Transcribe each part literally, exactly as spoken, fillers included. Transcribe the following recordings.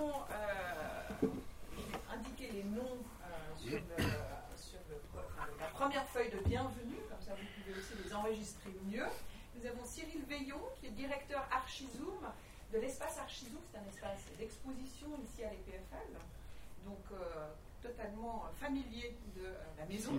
allons euh, indiquer les noms euh, sur, le, sur le, enfin, la première feuille de bienvenue, comme ça vous pouvez aussi les enregistrer mieux. Nous avons Cyril Veillon, qui est directeur Archizoom de l'espace Archizoom. C'est un espace d'exposition ici à l'E P F L, donc euh, totalement familier de euh, la maison.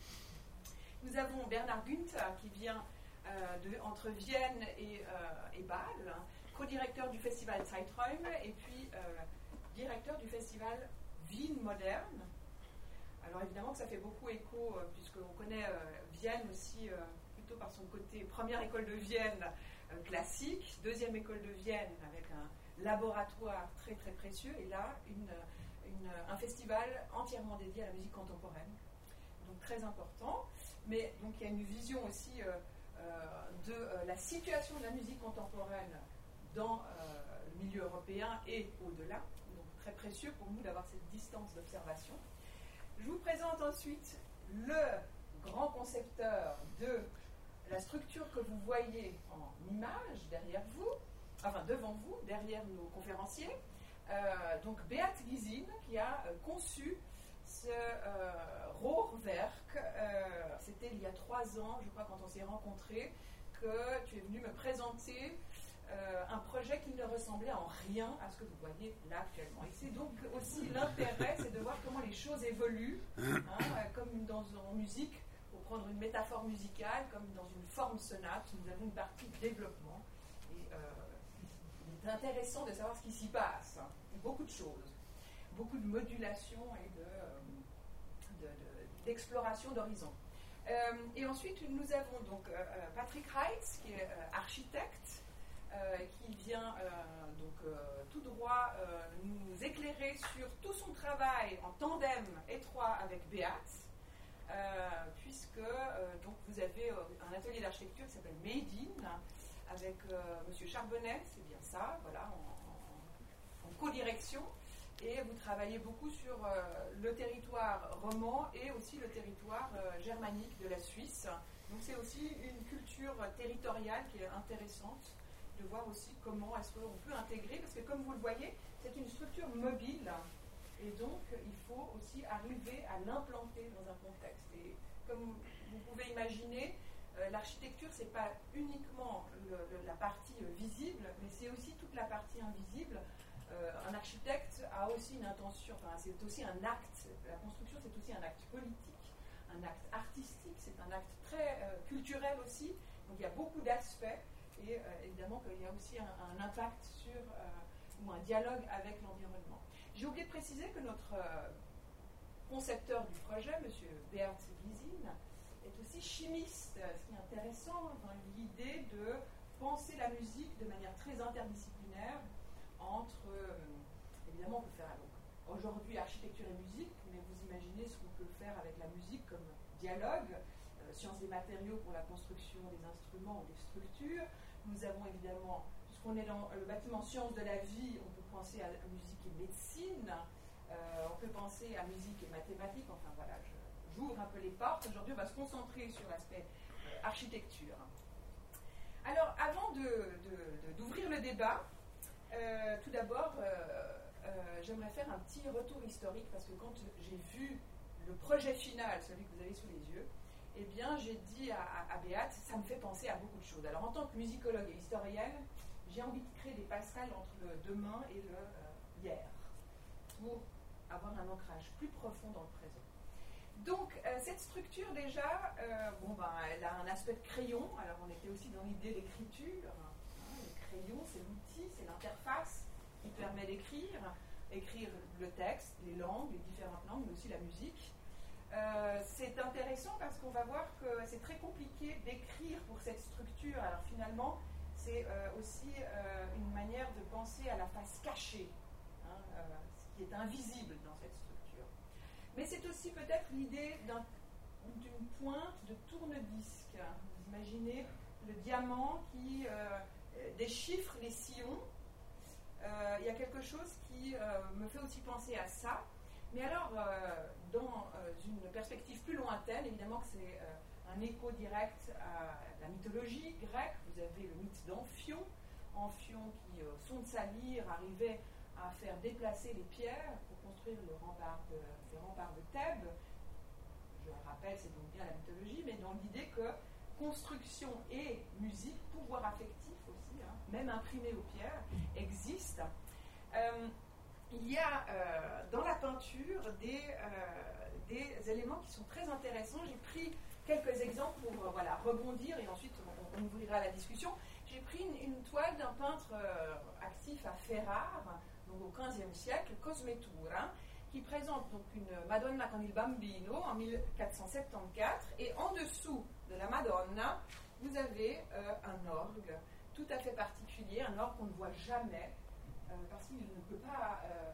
Nous avons Bernard Günther, qui vient euh, de, entre Vienne et, euh, et Bâle, co-directeur du festival Zeiträume et puis euh, directeur du festival Wien Moderne. Alors évidemment que ça fait beaucoup écho, euh, puisqu'on connaît euh, Vienne aussi euh, plutôt par son côté première école de Vienne euh, classique, deuxième école de Vienne avec un laboratoire très très précieux, et là une, une, un festival entièrement dédié à la musique contemporaine, donc très important. Mais donc il y a une vision aussi euh, euh, de euh, la situation de la musique contemporaine dans euh, le milieu européen et au-delà, donc très précieux pour nous d'avoir cette distance d'observation. Je vous présente ensuite le grand concepteur de la structure que vous voyez en image derrière vous, enfin devant vous, derrière nos conférenciers, euh, donc Beat Gysin, qui a euh, conçu ce euh, Rohrwerk. Euh, c'était il y a trois ans, je crois, quand on s'est rencontrés, que tu es venu me présenter Euh, un projet qui ne ressemblait en rien à ce que vous voyez là actuellement. Et c'est donc aussi l'intérêt, c'est de voir comment les choses évoluent, hein, comme dans en musique, pour prendre une métaphore musicale, comme dans une forme sonate, nous avons une partie de développement. Et euh, il est intéressant de savoir ce qui s'y passe. Hein. Beaucoup de choses, beaucoup de modulation et de, de, de, d'exploration d'horizons. Euh, et ensuite, nous avons donc euh, Patrick Reitz, qui est euh, architecte, Euh, qui vient euh, donc euh, tout droit euh, nous éclairer sur tout son travail en tandem étroit avec Beat, euh, puisque euh, donc vous avez euh, un atelier d'architecture qui s'appelle Made in avec euh, Monsieur Charbonnet, c'est bien ça, voilà, en, en, en co-direction, et vous travaillez beaucoup sur euh, le territoire roman et aussi le territoire euh, germanique de la Suisse. Donc c'est aussi une culture territoriale qui est intéressante de voir aussi comment est-ce qu'on peut intégrer, parce que comme vous le voyez, c'est une structure mobile, et donc il faut aussi arriver à l'implanter dans un contexte. Et comme vous pouvez imaginer, euh, l'architecture, c'est pas uniquement le, le, la partie euh, visible, mais c'est aussi toute la partie invisible. Euh, un architecte a aussi une intention, enfin, c'est aussi un acte, la construction c'est aussi un acte politique, un acte artistique, c'est un acte très euh, culturel aussi, donc il y a beaucoup d'aspects. Et euh, évidemment qu'il y a aussi un, un impact sur, euh, ou un dialogue avec l'environnement. J'ai oublié de préciser que notre euh, concepteur du projet, M. Beat Gysin, est aussi chimiste, ce qui est intéressant dans l'idée de penser la musique de manière très interdisciplinaire entre, euh, évidemment on peut faire donc, aujourd'hui architecture et musique, mais vous imaginez ce qu'on peut faire avec la musique comme dialogue, euh, sciences des matériaux pour la construction des instruments ou des structures. Nous avons évidemment, puisqu'on est dans le bâtiment sciences de la vie, on peut penser à musique et médecine, euh, on peut penser à musique et mathématiques, enfin voilà, je, j'ouvre un peu les portes. Aujourd'hui, on va se concentrer sur l'aspect euh, architecture. Alors, avant de, de, de, d'ouvrir le débat, euh, tout d'abord, euh, euh, j'aimerais faire un petit retour historique, parce que quand j'ai vu le projet final, celui que vous avez sous les yeux, eh bien, j'ai dit à, à, à Beat, ça me fait penser à beaucoup de choses. Alors, en tant que musicologue et historienne, j'ai envie de créer des passerelles entre le demain et le euh, hier, pour avoir un ancrage plus profond dans le présent. Donc, euh, cette structure, déjà, euh, bon, ben, elle a un aspect de crayon. Alors, on était aussi dans l'idée d'écriture. Hein. Le crayon, c'est l'outil, c'est l'interface qui permet d'écrire, écrire le texte, les langues, les différentes langues, mais aussi la musique. Euh, c'est intéressant parce qu'on va voir que c'est très compliqué d'écrire pour cette structure. Alors finalement, c'est euh, aussi euh, une manière de penser à la face cachée, hein, euh, ce qui est invisible dans cette structure. Mais c'est aussi peut-être l'idée d'un, d'une pointe de tourne-disque. Vous imaginez le diamant qui euh, déchiffre les sillons. Euh, il y a quelque chose qui euh, me fait aussi penser à ça. Mais alors, euh, dans euh, une perspective plus lointaine, évidemment que c'est euh, un écho direct à la mythologie grecque. Vous avez le mythe d'Amphion, Amphion qui, au son de sa lyre, arrivait à faire déplacer les pierres pour construire le rempart de, les remparts de Thèbes. Je le rappelle, c'est donc bien la mythologie, mais dans l'idée que construction et musique, pouvoir affectif aussi, hein, même imprimé aux pierres, existent. Euh, il y a euh, dans la peinture des, euh, des éléments qui sont très intéressants. J'ai pris quelques exemples pour euh, voilà, rebondir et ensuite on, on ouvrira la discussion. J'ai pris une, une toile d'un peintre euh, actif à Ferrare, donc au quinzième siècle, Cosmetura, qui présente donc une Madonna con il Bambino en mille quatre cent soixante-quatorze, et en dessous de la Madonna, vous avez euh, un orgue tout à fait particulier, un orgue qu'on ne voit jamais, euh, parce qu'il ne peut pas euh,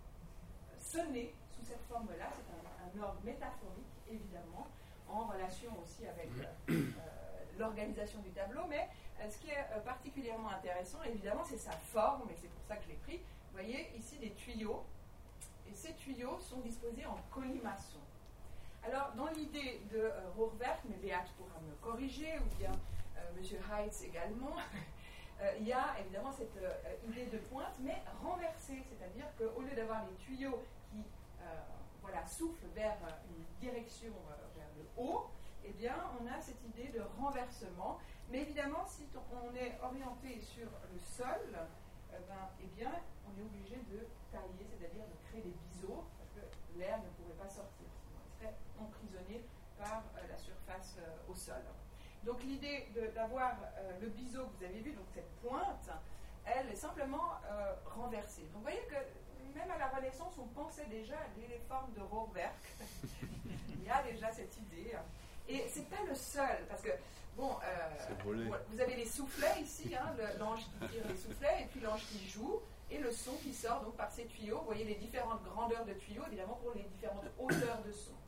sonner sous cette forme-là. C'est un, un orgue métaphorique, évidemment, en relation aussi avec euh, euh, l'organisation du tableau, mais euh, ce qui est euh, particulièrement intéressant, évidemment, c'est sa forme, et c'est pour ça que je l'ai pris. Vous voyez ici des tuyaux, et ces tuyaux sont disposés en colimaçon. Alors, dans l'idée de euh, Rohrwerk, mais Beate pourra me corriger, ou bien euh, M. Heitz également, euh, il y a évidemment cette euh, idée de pointe, mais renversée, c'est-à-dire qu'au lieu d'avoir les tuyaux qui euh, voilà, soufflent vers une direction euh, vers le haut, eh bien, on a cette idée de renversement. Mais évidemment, si on est orienté sur le sol, euh, ben, eh bien, on est obligé de tailler, c'est-à-dire de créer des biseaux, parce que l'air ne pourrait pas sortir. Serait emprisonné par euh, la surface euh, au sol. Donc l'idée de, d'avoir euh, le biseau que vous avez vu, donc cette pointe, elle est simplement euh, renversée. Donc vous voyez que même à la Renaissance, on pensait déjà à les formes de Rohrwerk. Il y a déjà cette idée. Et c'est pas le seul, parce que bon, euh, vous avez les soufflets ici, hein, le, l'ange qui tire les soufflets, et puis l'ange qui joue. Et le son qui sort donc par ces tuyaux. Vous voyez les différentes grandeurs de tuyaux, évidemment pour les différentes hauteurs de son.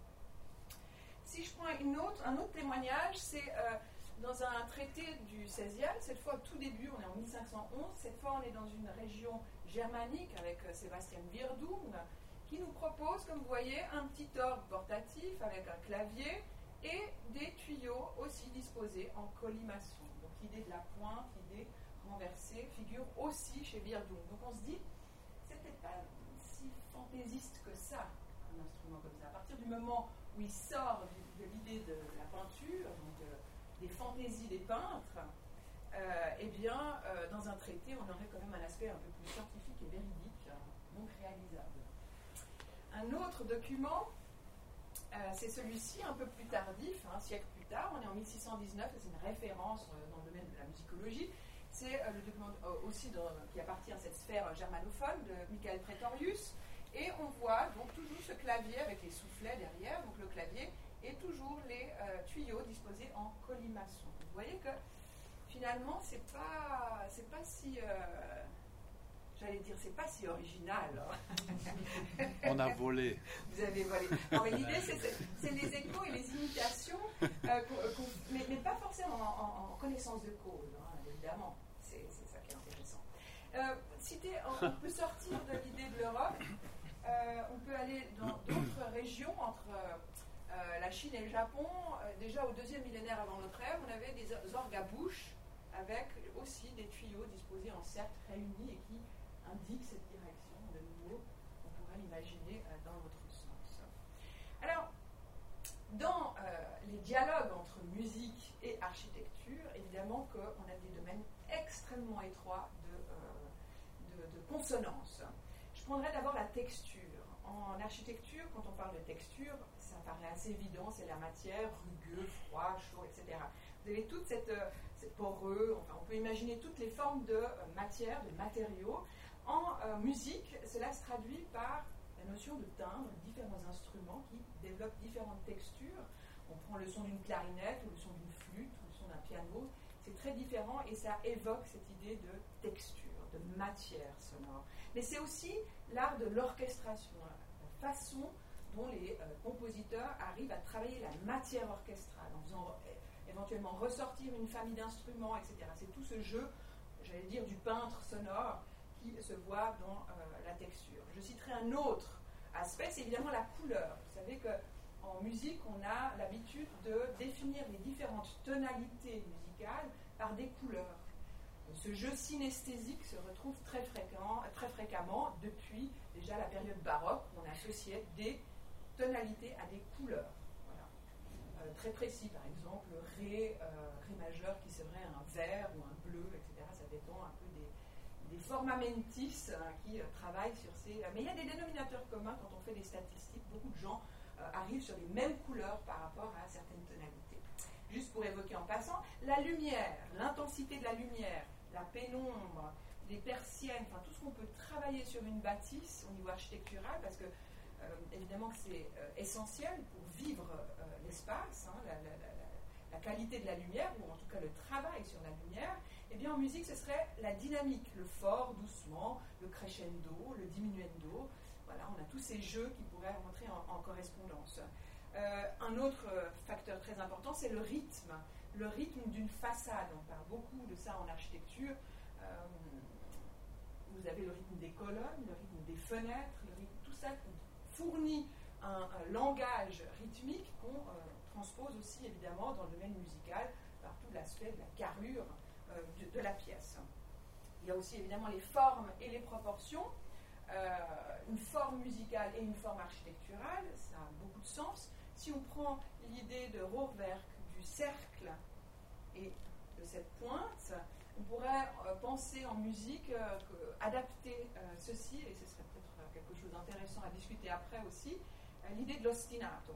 Si je prends une autre, un autre témoignage, c'est euh, dans un traité du seizième, cette fois au tout début, on est en mille cinq cent onze, cette fois on est dans une région germanique avec euh, Sébastien Wirdung, qui nous propose, comme vous voyez, un petit orgue portatif avec un clavier et des tuyaux aussi disposés en colimaçon. Donc l'idée de la pointe, l'idée renversée figure aussi chez Wirdung. Donc on se dit, c'est peut-être pas si fantaisiste que ça, un instrument comme ça. À partir du moment où il sort de, de l'idée de la peinture, donc euh, des fantaisies des peintres, euh, eh bien, euh, dans un traité, on aurait quand même un aspect un peu plus scientifique et véridique, hein, donc réalisable. Un autre document, euh, c'est celui-ci, un peu plus tardif, un siècle plus tard, on est en mille six cent dix-neuf, et c'est une référence euh, dans le domaine de la musicologie. C'est euh, le document euh, aussi dans, qui appartient à cette sphère germanophone de Michael Praetorius. Et on voit donc toujours ce clavier avec les soufflets derrière, donc le clavier, et toujours les euh, tuyaux disposés en colimaçon. Vous voyez que finalement, c'est pas, c'est pas si, euh, j'allais dire, c'est pas si original. On a volé. Vous avez volé. Non, mais l'idée, c'est, c'est, c'est les échos et les imitations, euh, qu'on, qu'on, mais, mais pas forcément en, en, en connaissance de cause, hein, évidemment. C'est, c'est ça qui est intéressant. Euh, citer, on, on peut sortir de l'idée de l'Europe. Euh, on peut aller dans d'autres régions, entre euh, la Chine et le Japon. Euh, déjà au deuxième millénaire avant notre ère, on avait des orgues à bouche avec aussi des tuyaux disposés en cercles réunis et qui indiquent cette direction. De nouveau, on pourrait l'imaginer euh, dans l'autre sens. Alors, dans euh, les dialogues entre musique et architecture, évidemment qu'on a des domaines extrêmement étroits de, euh, de, de consonance. Je prendrai d'abord la texture. En architecture, quand on parle de texture, ça paraît assez évident, c'est la matière, rugueux, froid, chaud, et cetera. Vous avez toute cette, cette poreux, enfin on peut imaginer toutes les formes de matière, de matériaux. En euh, musique, cela se traduit par la notion de timbre, différents instruments qui développent différentes textures. On prend le son d'une clarinette, ou le son d'une flûte, ou le son d'un piano. C'est très différent et ça évoque cette idée de texture, de matière sonore. Mais c'est aussi l'art de l'orchestration, la façon dont les euh, compositeurs arrivent à travailler la matière orchestrale, en faisant euh, éventuellement ressortir une famille d'instruments, et cetera. C'est tout ce jeu, j'allais dire, du peintre sonore qui se voit dans euh, la texture. Je citerai un autre aspect, c'est évidemment la couleur. Vous savez qu'en musique, on a l'habitude de définir les différentes tonalités musicales par des couleurs. ce jeu synesthésique se retrouve très, fréquent, très fréquemment depuis déjà la période baroque, où on associait des tonalités à des couleurs. Voilà. Euh, très précis, par exemple, Ré, euh, Ré majeur qui serait un vert ou un bleu, et cetera. Ça dépend un peu des, des formamentis hein, qui euh, travaillent sur ces... Mais il y a des dénominateurs communs quand on fait des statistiques. Beaucoup de gens euh, arrivent sur les mêmes couleurs par rapport à certaines tonalités. Juste pour évoquer en passant, la lumière, l'intensité de la lumière, la pénombre, les persiennes, enfin tout ce qu'on peut travailler sur une bâtisse au niveau architectural, parce que euh, évidemment que c'est euh, essentiel pour vivre euh, l'espace, hein, la, la, la, la qualité de la lumière, ou en tout cas le travail sur la lumière. Et bien en musique, ce serait la dynamique, le fort, doucement, le crescendo, le diminuendo. Voilà, on a tous ces jeux qui pourraient rentrer en, en correspondance. Euh, un autre facteur très important, c'est le rythme. Le rythme d'une façade. On parle beaucoup de ça en architecture. Euh, vous avez le rythme des colonnes, le rythme des fenêtres, le rythme, tout ça fournit un, un langage rythmique qu'on euh, transpose aussi évidemment dans le domaine musical par tout l'aspect de la carrure euh, de, de la pièce. Il y a aussi évidemment les formes et les proportions. Euh, une forme musicale et une forme architecturale, ça a beaucoup de sens. Si on prend l'idée de Rohrwerk, du cercle et de cette pointe, on pourrait euh, penser en musique, euh, que, adapter euh, ceci, et ce serait peut-être quelque chose d'intéressant à discuter après aussi, euh, l'idée de l'ostinato.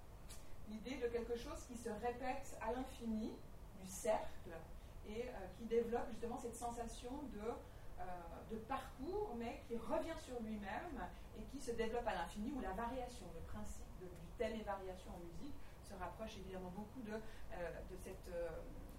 L'idée de quelque chose qui se répète à l'infini, du cercle, et euh, qui développe justement cette sensation de, euh, de parcours, mais qui revient sur lui-même et qui se développe à l'infini, où la variation, le principe de, du thème et variation en musique se rapproche évidemment beaucoup de, euh, de cette, euh,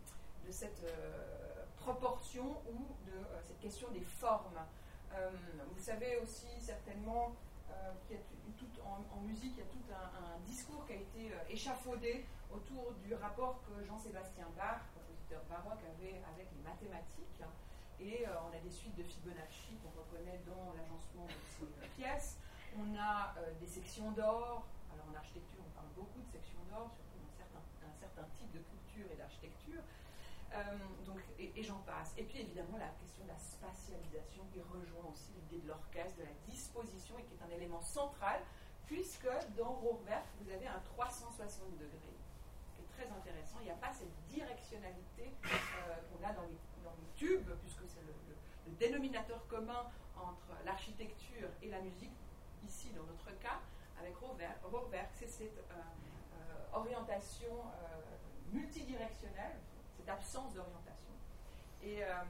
de cette euh, proportion ou de euh, cette question des formes. Euh, vous savez aussi certainement euh, qu'il y a tout, en, en musique, il y a tout un, un discours qui a été euh, échafaudé autour du rapport que Jean-Sébastien Bach, compositeur baroque, avait avec les mathématiques. Et euh, on a des suites de Fibonacci qu'on reconnaît dans l'agencement de ces pièces. On a euh, des sections d'or. Alors en architecture, on parle beaucoup de sections d'or, surtout dans certains, un certain type de culture et d'architecture. Euh, donc, et, et j'en passe. Et puis évidemment la question de la spatialisation qui rejoint aussi l'idée de l'orchestre, de la disposition, et qui est un élément central, puisque dans Rohrwerk, vous avez un trois cent soixante degrés, qui est très intéressant. Il n'y a pas cette directionnalité euh, qu'on a dans les, dans les tubes, puisque c'est le, le, le dénominateur commun entre l'architecture et la musique, ici dans notre cas, avec Rohrwerk, Rohrwerk c'est cette euh, euh, orientation euh, multidirectionnelle, cette absence d'orientation. Et euh,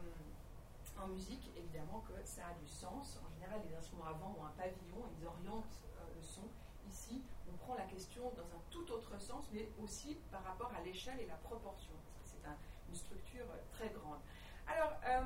en musique, évidemment que ça a du sens. En général, les instruments à vent ont un pavillon, ils orientent euh, le son. Ici, on prend la question dans un tout autre sens, mais aussi par rapport à l'échelle et la proportion, parce que c'est un, une structure euh, très grande. Alors, euh,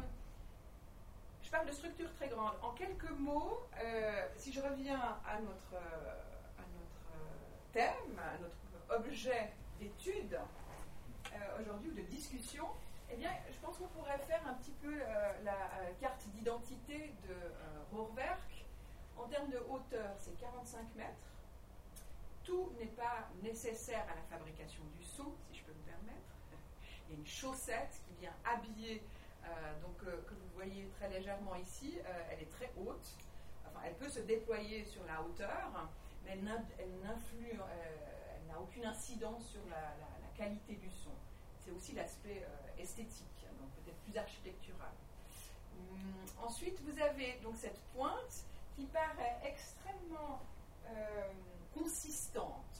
je parle de structure très grande. En quelques mots, euh, si je reviens à notre, euh, à notre euh, thème, à notre objet d'étude, euh, aujourd'hui, ou de discussion, eh bien, je pense qu'on pourrait faire un petit peu euh, la euh, carte d'identité de euh, Rohrwerk. En termes de hauteur, c'est quarante-cinq mètres. Tout n'est pas nécessaire à la fabrication du son, si je peux me permettre. Il y a une chaussette qui vient habiller, euh, donc, euh, que vous voyez très légèrement ici. Euh, elle est très haute. Enfin, elle peut se déployer sur la hauteur, mais elle n'influe, euh, elle n'a aucune incidence sur la, la, la qualité du son. C'est aussi l'aspect euh, esthétique, donc peut-être plus architectural. Hum, ensuite, vous avez donc cette pointe qui paraît extrêmement euh, consistante.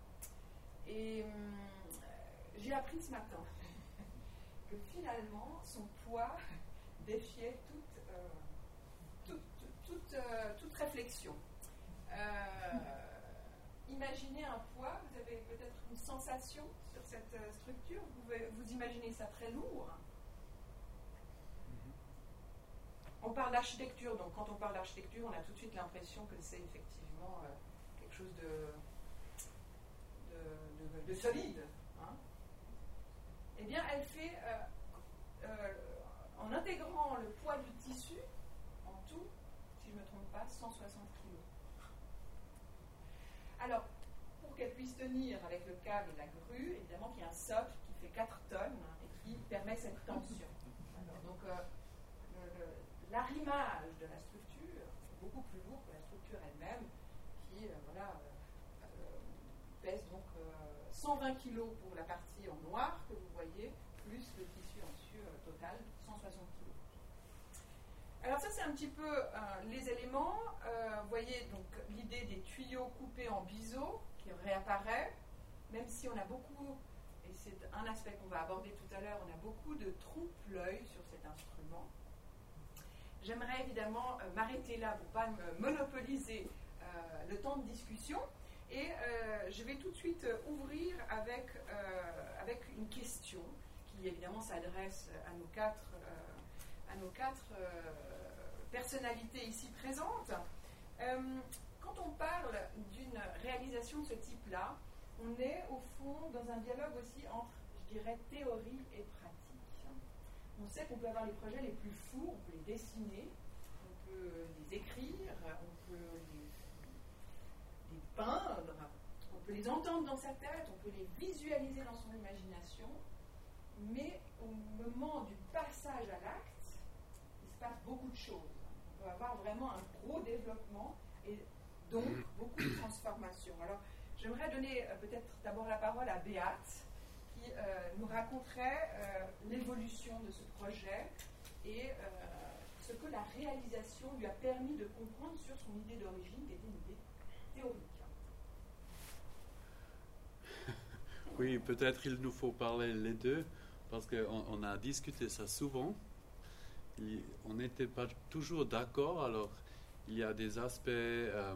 Et hum, j'ai appris ce matin que finalement, son poids défiait toute, euh, toute, toute, euh, toute réflexion. Euh, Imaginez un poids, vous avez peut-être une sensation sur cette euh, structure, vous, pouvez, vous imaginez ça très lourd. On parle d'architecture, donc quand on parle d'architecture, on a tout de suite l'impression que c'est effectivement euh, quelque chose de, de, de, de solide. Hein. Eh bien, elle fait, euh, euh, en intégrant le poids du tissu, en tout, si je ne me trompe pas, cent soixante kilos. Alors, pour qu'elle puisse tenir avec le câble et la grue, évidemment qu'il y a un socle qui fait quatre tonnes et qui permet cette tension. Alors, donc, euh, le, le, l'arrimage de la structure est beaucoup plus lourd que la structure elle-même, qui euh, voilà, euh, pèse donc euh, cent vingt kilos pour la partie en noir que vous voyez, plus le tissu en dessus euh, total, cent soixante kilos. Alors ça c'est un petit peu euh, les éléments. Euh, vous voyez donc l'idée des tuyaux coupés en biseau qui réapparaît, même si on a beaucoup, et c'est un aspect qu'on va aborder tout à l'heure, on a beaucoup de trompe-l'œil sur cet instrument. J'aimerais évidemment euh, m'arrêter là pour ne pas me monopoliser euh, le temps de discussion. Et euh, je vais tout de suite euh, ouvrir avec, euh, avec une question qui évidemment s'adresse à nos quatre, euh, à nos quatre euh, personnalités ici présentes. Euh, quand on parle d'une réalisation de ce type-là, on est au fond dans un dialogue aussi entre, je dirais, théorie et pratique. On sait qu'on peut avoir les projets les plus fous, on peut les dessiner, on peut les écrire, on peut les, les peindre, on peut les entendre dans sa tête, on peut les visualiser dans son imagination, mais au moment du passage à l'acte, il se passe beaucoup de choses. On peut avoir vraiment un gros développement et donc beaucoup de transformations. Alors, j'aimerais donner euh, peut-être d'abord la parole à Béate, qui euh, nous raconterait euh, l'évolution de ce projet et euh, ce que la réalisation lui a permis de comprendre sur son idée d'origine, qui était une idée théorique. Oui, peut-être il nous faut parler les deux, parce qu'on on a discuté ça souvent. Il, on n'était pas toujours d'accord, alors il y a des aspects euh,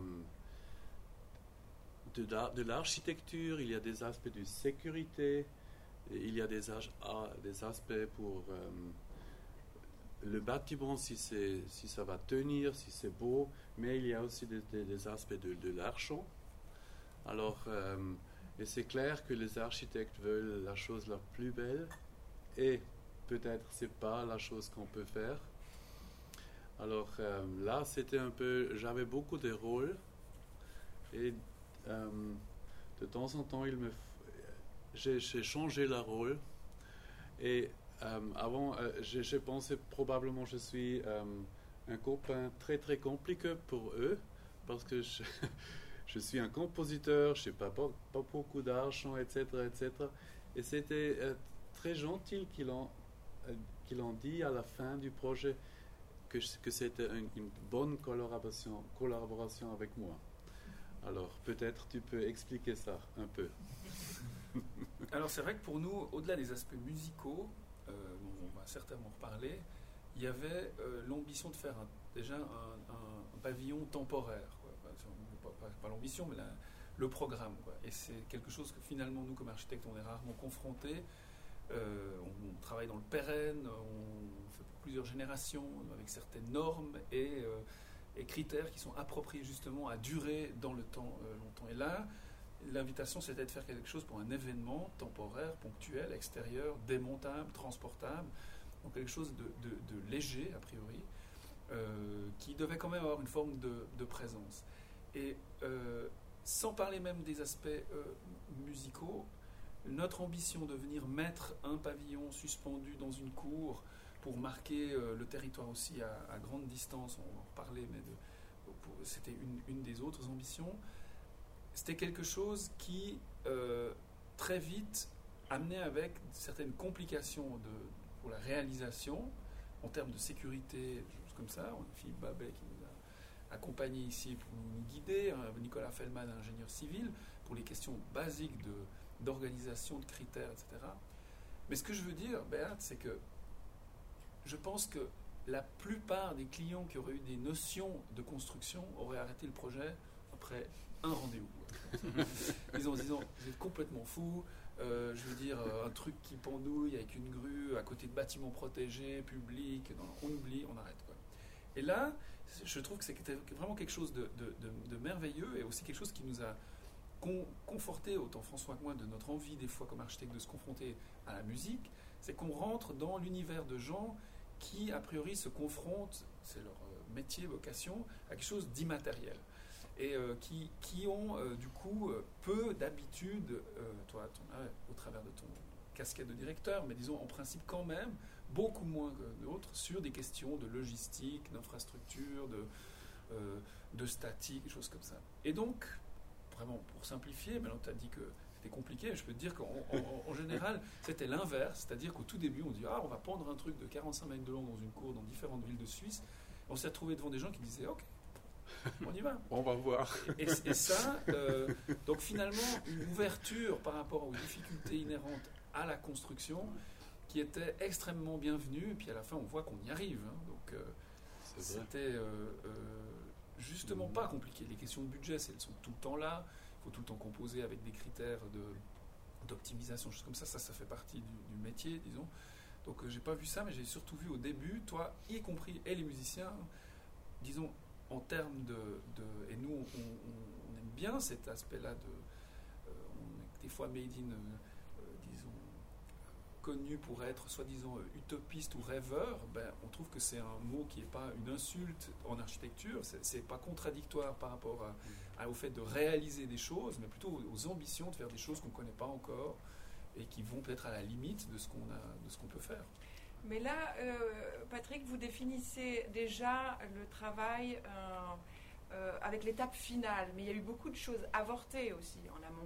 de, de l'architecture, il y a des aspects de sécurité, il y a des, des aspects pour euh, le bâtiment, si, c'est, si ça va tenir, si c'est beau, mais il y a aussi des, des, des aspects de, de l'argent. Alors, euh, et c'est clair que les architectes veulent la chose la plus belle, et peut-être c'est pas la chose qu'on peut faire. Alors euh, là, c'était un peu, j'avais beaucoup de rôles, et euh, de temps en temps, il me, j'ai, j'ai changé le rôle. Et euh, avant, euh, j'ai, j'ai pensé probablement je suis euh, un copain très très compliqué pour eux, parce que je, je suis un compositeur, je n'ai pas, pas, pas beaucoup d'argent, et cetera, et cetera. Et c'était euh, très gentil qu'ils ont, euh, qu'ils ont dit à la fin du projet que, que c'était une, une bonne collaboration, collaboration avec moi. Alors, peut-être tu peux expliquer ça un peu. Alors, c'est vrai que pour nous, au-delà des aspects musicaux, euh, on va certainement reparler, il y avait euh, l'ambition de faire un, déjà un, un, un pavillon temporaire. Quoi. Pas, pas, pas l'ambition, mais la, le programme. Quoi. Et c'est quelque chose que finalement, nous, comme architectes, on est rarement confrontés. Euh, on, on travaille dans le pérenne, on fait pour plusieurs générations, avec certaines normes et, euh, et critères qui sont appropriés justement à durer dans le temps euh, longtemps. Et là, l'invitation, c'était de faire quelque chose pour un événement temporaire, ponctuel, extérieur, démontable, transportable, donc quelque chose de, de, de léger, a priori, euh, qui devait quand même avoir une forme de, de présence. Et euh, sans parler même des aspects euh, musicaux, notre ambition de venir mettre un pavillon suspendu dans une cour pour marquer euh, le territoire aussi à, à grande distance, on va en reparler, mais de, pour, c'était une, une des autres ambitions. C'était quelque chose qui, euh, très vite, amenait avec certaines complications de, pour la réalisation, en termes de sécurité, des choses comme ça. On a Philippe Babet qui nous a accompagnés ici pour nous guider, Nicolas Fellman, ingénieur civil, pour les questions basiques de, d'organisation, de critères, et cetera. Mais ce que je veux dire, Béat, c'est que je pense que la plupart des clients qui auraient eu des notions de construction auraient arrêté le projet après un rendez-vous. Ils ont disant, vous êtes complètement fous, euh, je veux dire, un truc qui pendouille avec une grue à côté de bâtiments protégés, publics, non, on oublie, on arrête. Quoi. Et là, je trouve que c'était vraiment quelque chose de, de, de, de merveilleux et aussi quelque chose qui nous a con, conforté, autant François que moi, de notre envie des fois comme architecte de se confronter à la musique, c'est qu'on rentre dans l'univers de gens qui, a priori, se confrontent, c'est leur métier, vocation, à quelque chose d'immatériel. Et euh, qui, qui ont euh, du coup euh, peu d'habitude, euh, toi ton, euh, au travers de ton casquette de directeur, mais disons en principe quand même, beaucoup moins que d'autres sur des questions de logistique, d'infrastructure, de, euh, de statique, des choses comme ça. Et donc, vraiment, pour simplifier, maintenant tu as dit que c'était compliqué, je peux te dire qu'en en, en général, c'était l'inverse, c'est-à-dire qu'au tout début, on dit « Ah, on va pendre un truc de quarante-cinq mètres de long dans une cour dans différentes villes de Suisse ». On s'est retrouvé devant des gens qui disaient « Ok, on y va ». On va voir. Et, et ça, euh, donc finalement, une ouverture par rapport aux difficultés inhérentes à la construction qui était extrêmement bienvenue. Et puis à la fin, on voit qu'on y arrive. Hein. Donc euh, c'était euh, euh, justement mmh. pas compliqué. Les questions de budget, elles sont tout le temps là. Il faut tout le temps composer avec des critères de, d'optimisation, choses comme ça. Ça, ça fait partie du, du métier, disons. Donc euh, j'ai pas vu ça, mais j'ai surtout vu au début, toi, y compris, et les musiciens, disons, en termes de, de... Et nous, on, on, on aime bien cet aspect-là de... Euh, on est des fois made in, euh, disons, connu pour être soi-disant euh, utopiste ou rêveur. Ben, on trouve que c'est un mot qui n'est pas une insulte en architecture. C'est, c'est pas contradictoire par rapport à, à, au fait de réaliser des choses, mais plutôt aux, aux ambitions de faire des choses qu'on ne connaît pas encore et qui vont peut-être à la limite de ce qu'on a, de ce qu'on peut faire. Mais là, euh, Patrick, vous définissez déjà le travail euh, euh, avec l'étape finale, mais il y a eu beaucoup de choses avortées aussi en amont.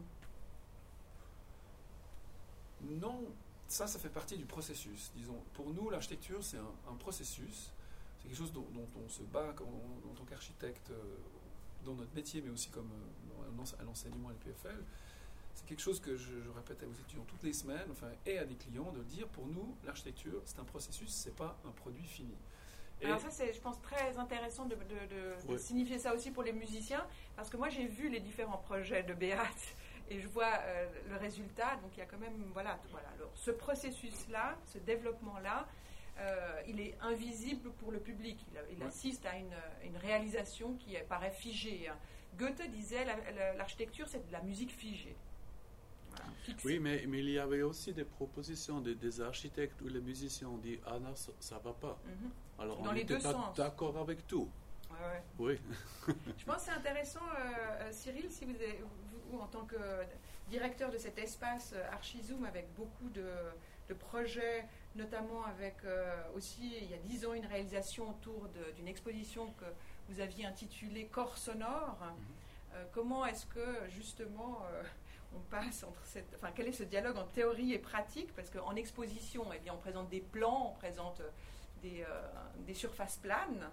Non, ça, ça fait partie du processus. Disons, pour nous, l'architecture, c'est un, un processus. C'est quelque chose dont, dont on se bat en, en tant qu'architecte euh, dans notre métier, mais aussi comme euh, à l'enseignement à l'E P F L. C'est quelque chose que je, je répète à vos étudiants toutes les semaines, enfin, et à des clients, de dire, pour nous, l'architecture, c'est un processus, c'est pas un produit fini. Et alors ça, c'est, je pense, très intéressant de, de, de, oui. de signifier ça aussi pour les musiciens, parce que moi, j'ai vu les différents projets de Beat, et je vois euh, le résultat, donc il y a quand même, voilà, voilà alors, ce processus-là, ce développement-là, euh, il est invisible pour le public, il, il ouais. assiste à une, une réalisation qui paraît figée. Goethe disait, la, la, l'architecture, c'est de la musique figée. Oui, mais, mais il y avait aussi des propositions de, des architectes où les musiciens ont dit « Ah non, ça ne va pas mm-hmm. ». Alors dans on n'était pas sens. D'accord avec tout. Ouais, ouais. Oui. Je pense que c'est intéressant, euh, Cyril, si vous, avez, vous, en tant que directeur de cet espace euh, Archizoom, avec beaucoup de, de projets, notamment avec euh, aussi, il y a dix ans, une réalisation autour de, d'une exposition que vous aviez intitulée « Corps sonore mm-hmm. ». Euh, comment est-ce que, justement... Euh, on passe entre cette, enfin, quel est ce dialogue en théorie et pratique? Parce qu'en exposition, eh bien, on présente des plans, on présente des, euh, des surfaces planes,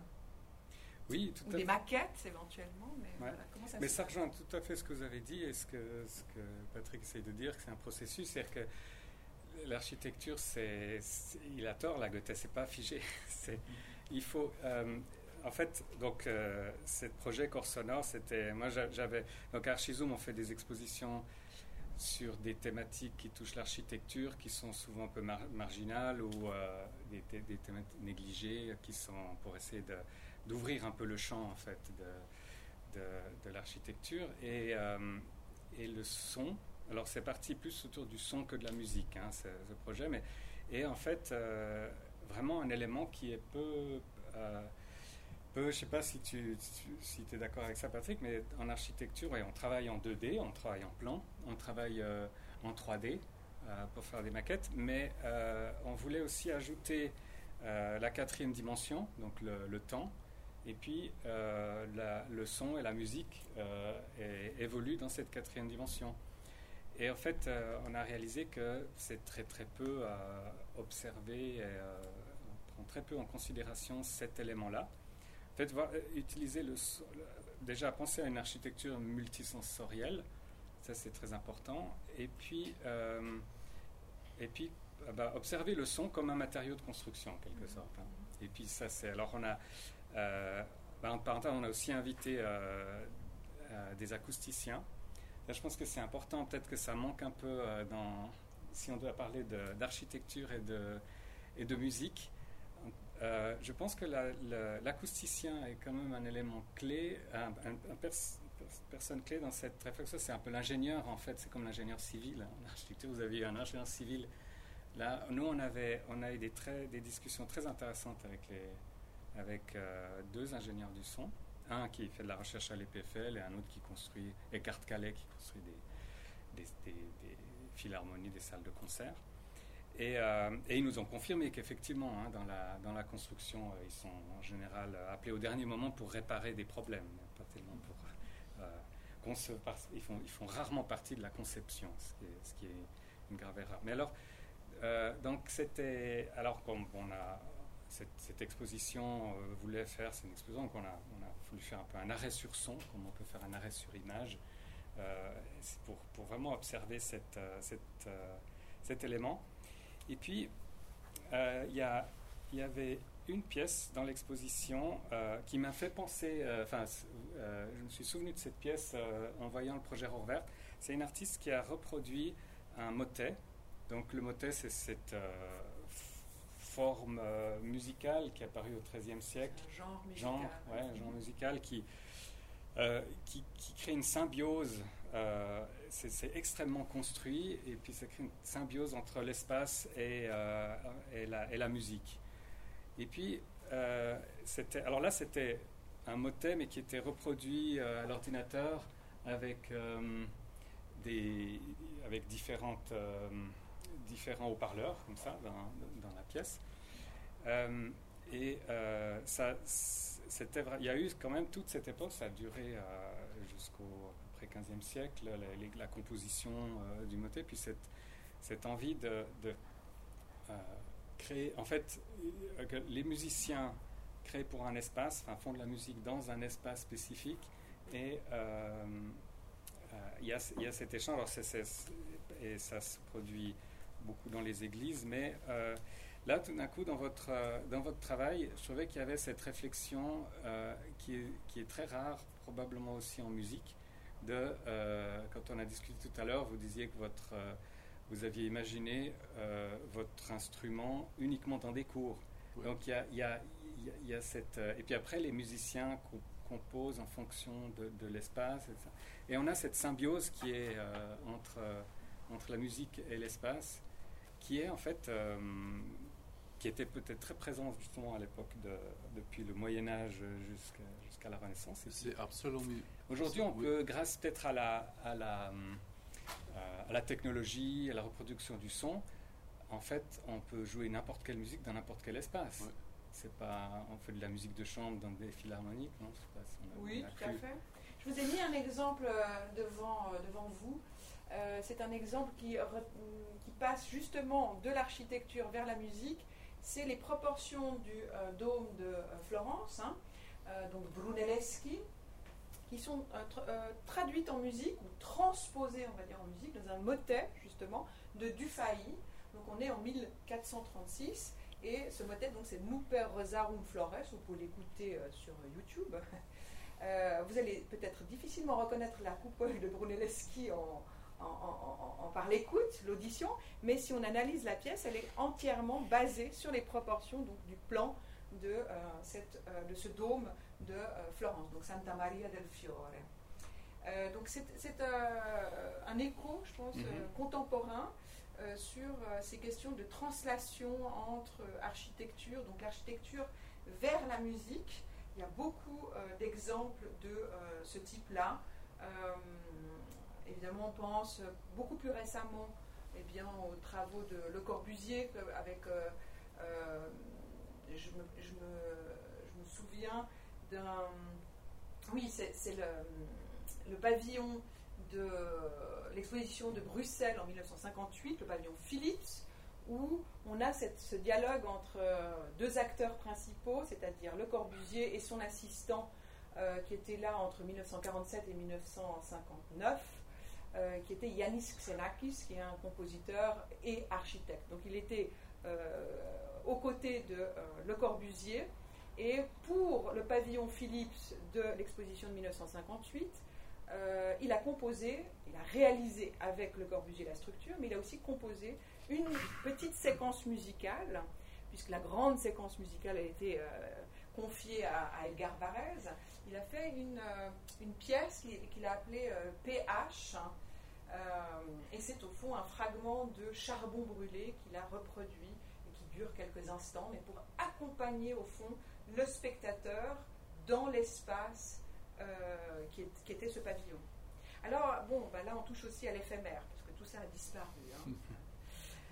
oui, tout ou à des fait. maquettes éventuellement. Mais, ouais. voilà, comment ça mais se ça passe? rejoint tout à fait ce que vous avez dit et ce que, ce que Patrick essaye de dire, que c'est un processus. C'est-à-dire que l'architecture, c'est, c'est, il a tort, la Goethe, c'est pas figé. c'est, il faut... Euh, En fait, donc, euh, ce projet Corps sonore, c'était... Moi, j'avais... Donc, à Archizoom, on fait des expositions sur des thématiques qui touchent l'architecture, qui sont souvent un peu mar- marginales ou euh, des, thé- des thématiques négligées, qui sont pour essayer de, d'ouvrir un peu le champ, en fait, de, de, de l'architecture. Et, euh, et le son... Alors, c'est parti plus autour du son que de la musique, hein, ce, ce projet. Mais, et en fait, euh, vraiment un élément qui est peu... Euh, Peu, je ne sais pas si tu si es d'accord avec ça, Patrick, mais en architecture, ouais, on travaille en deux D, on travaille en plan, on travaille euh, en trois D euh, pour faire des maquettes, mais euh, on voulait aussi ajouter euh, la quatrième dimension, donc le, le temps, et puis euh, la, le son et la musique euh, est, évoluent dans cette quatrième dimension. Et en fait, euh, on a réalisé que c'est très très peu euh, observé, et, euh, on prend très peu en considération cet élément-là. En fait, va, euh, utiliser le, le, déjà penser à une architecture multisensorielle, ça c'est très important. Et puis, euh, et puis bah, observer le son comme un matériau de construction en quelque sorte. Hein. Et puis ça c'est. Alors on a, euh, bah, en parenthèse, on a aussi invité euh, euh, des acousticiens. Là, je pense que c'est important. Peut-être que ça manque un peu euh, dans, si on doit parler de, d'architecture et de et de musique. Euh, je pense que la, la, l'acousticien est quand même un élément clé, un, un, un pers, personne clé dans cette réflexion. C'est un peu l'ingénieur, en fait, c'est comme l'ingénieur civil. En architecture, vous aviez un ingénieur civil. Là, nous, on, avait, on a eu des, très, des discussions très intéressantes avec, les, avec euh, deux ingénieurs du son. Un qui fait de la recherche à l'E P F L et un autre qui construit, Eckhart Calais, qui construit des, des, des, des philharmonies, des salles de concert. Et, euh, et ils nous ont confirmé qu'effectivement, hein, dans, la, dans la construction, euh, ils sont en général appelés au dernier moment pour réparer des problèmes, pas tellement pour euh, concevoir. Ils font, ils font rarement partie de la conception, ce qui est, ce qui est une grave erreur. Mais alors, euh, donc c'était, alors comme on a cette, cette exposition euh, voulait faire, c'est une exposition qu'on a, on a voulu faire un peu un arrêt sur son, comme on peut faire un arrêt sur image, euh, c'est pour, pour vraiment observer cette, euh, cette, euh, cet élément. Et puis, il euh, y, y avait une pièce dans l'exposition euh, qui m'a fait penser, enfin, euh, euh, je me suis souvenu de cette pièce euh, en voyant le projet Rohrwerth. C'est une artiste qui a reproduit un motet. Donc le motet, c'est cette euh, forme euh, musicale qui est apparue au treizième siècle. Un genre musical. Genre, ouais, un genre musical qui, euh, qui, qui crée une symbiose. Euh, c'est, c'est extrêmement construit et puis ça crée une symbiose entre l'espace et, euh, et, la, et la musique. Et puis, euh, c'était, alors là, c'était un motet, mais qui était reproduit euh, à l'ordinateur avec, euh, des, avec différentes, euh, différents haut-parleurs, comme ça, dans, dans la pièce. Euh, et euh, ça, c'était, il y a eu quand même toute cette époque, ça a duré euh, jusqu'au quinzième siècle, la, la, la composition euh, du motet, puis cette, cette envie de, de euh, créer, en fait, euh, que les musiciens créent pour un espace, enfin font de la musique dans un espace spécifique, et il euh, euh, y, y a cet échange, alors c'est, c'est, et ça se produit beaucoup dans les églises, mais euh, là, tout d'un coup, dans votre, euh, dans votre travail, je trouvais qu'il y avait cette réflexion euh, qui, est, qui est très rare, probablement aussi en musique, de, euh, quand on a discuté tout à l'heure, vous disiez que votre, euh, vous aviez imaginé euh, votre instrument uniquement dans des cours. Oui. Donc il y a, y, a, y a cette... Euh, et puis après, les musiciens co- composent en fonction de, de l'espace. Et, ça. Et on a cette symbiose qui est euh, entre, euh, entre la musique et l'espace, qui est en fait... Euh, qui était peut-être très présente justement à l'époque, de, depuis le Moyen-Âge jusqu'à, jusqu'à la Renaissance. Et c'est absolument... Aujourd'hui, on peut, grâce peut-être à la, à, la, euh, à la technologie, à la reproduction du son, en fait, on peut jouer n'importe quelle musique dans n'importe quel espace. Ouais. C'est pas, on fait de la musique de chambre dans des philharmoniques, non? C'est pas, on a, oui, on a tout plus... à fait. Je vous ai mis un exemple devant, devant vous. Euh, c'est un exemple qui, qui passe justement de l'architecture vers la musique. C'est les proportions du euh, dôme de euh, Florence, hein, euh, donc Brunelleschi, qui sont euh, tra- euh, traduites en musique, ou transposées, on va dire, en musique, dans un motet, justement, de Dufay. Donc on est en mille quatre cent trente-six, et ce motet, donc, c'est Nuper Rosarum Flores, vous pouvez l'écouter euh, sur YouTube. Euh, vous allez peut-être difficilement reconnaître la coupole de Brunelleschi en... En, en, en, par l'écoute, l'audition, mais si on analyse la pièce, elle est entièrement basée sur les proportions donc, du plan de, euh, cette, euh, de ce dôme de euh, Florence, donc Santa Maria del Fiore. Euh, donc c'est, c'est euh, un écho, je pense, mm-hmm. euh, contemporain euh, sur euh, ces questions de translation entre architecture, donc l'architecture vers la musique. Il y a beaucoup euh, d'exemples de euh, ce type-là. Euh, Évidemment, on pense beaucoup plus récemment eh bien, aux travaux de Le Corbusier, avec, euh, euh, je, me, je, me, je me souviens d'un... Oui, c'est, c'est le, le pavillon de l'exposition de Bruxelles en dix-neuf cent cinquante-huit, le pavillon Philips, où on a cette, ce dialogue entre deux acteurs principaux, c'est-à-dire Le Corbusier et son assistant, euh, qui était là entre dix-neuf cent quarante-sept et dix-neuf cent cinquante-neuf. Euh, qui était Yannis Xenakis, qui est un compositeur et architecte. Donc il était euh, aux côtés de euh, Le Corbusier, et pour le pavillon Philips de l'exposition de dix-neuf cent cinquante-huit, euh, il a composé, il a réalisé avec Le Corbusier la structure, mais il a aussi composé une petite séquence musicale, puisque la grande séquence musicale a été euh, confiée à, à Edgar Varèse. Il a fait une, euh, une pièce qu'il, qu'il a appelée euh, P H, hein, euh, et c'est au fond un fragment de charbon brûlé qu'il a reproduit et qui dure quelques instants, mais pour accompagner au fond le spectateur dans l'espace euh, qui, est, qui était ce pavillon. Alors, bon, bah là on touche aussi à l'éphémère, parce que tout ça a disparu. Hein.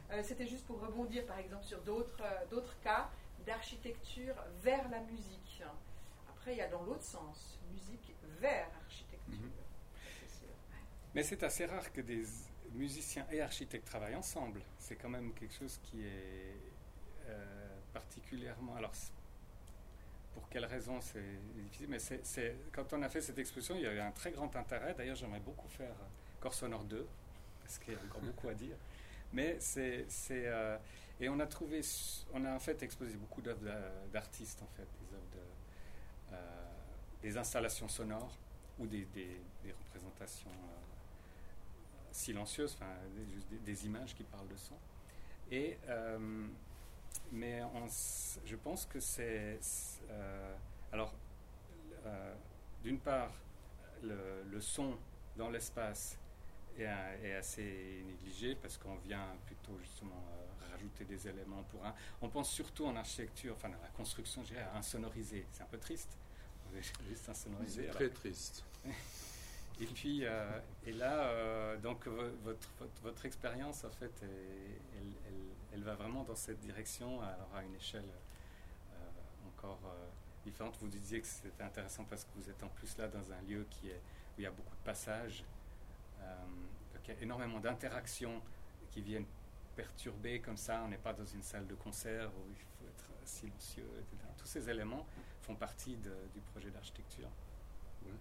Euh, c'était juste pour rebondir, par exemple, sur d'autres, euh, d'autres cas d'architecture vers la musique. Après, il y a dans l'autre sens, musique vers architecture. Mm-hmm. C'est sûr. Mais c'est assez rare que des musiciens et architectes travaillent ensemble. C'est quand même quelque chose qui est euh, particulièrement... Alors, pour quelle raison, c'est difficile, mais c'est, c'est, quand on a fait cette exposition, il y a eu un très grand intérêt. D'ailleurs, j'aimerais beaucoup faire Corps Sonore deux, parce qu'il y a encore beaucoup à dire. Mais c'est... c'est euh, et on a trouvé... On a en fait exposé beaucoup d'œuvres d'artistes, en fait, des œuvres de... Euh, des installations sonores ou des, des, des représentations euh, silencieuses, enfin, des, des images qui parlent de son. Et... Euh, mais on, je pense que c'est... Euh, alors, euh, d'une part, le, le son dans l'espace est, est assez négligé parce qu'on vient plutôt justement euh, rajouter des éléments pour un... On pense surtout en architecture, enfin dans la construction, je dirais, à insonoriser. C'est un peu triste. On est juste insonorisé. C'est alors. très triste. Et puis, euh, et là, euh, donc votre, votre, votre expérience, en fait, est, elle, elle, elle va vraiment dans cette direction, alors à une échelle euh, encore euh, différente. Vous disiez que c'était intéressant parce que vous êtes en plus là dans un lieu qui est, où il y a beaucoup de passages, euh, donc il y a énormément d'interactions qui viennent perturber comme ça. On n'est pas dans une salle de concert où il faut être silencieux, et cetera. Tous ces éléments font partie de, du projet d'architecture. Ouais.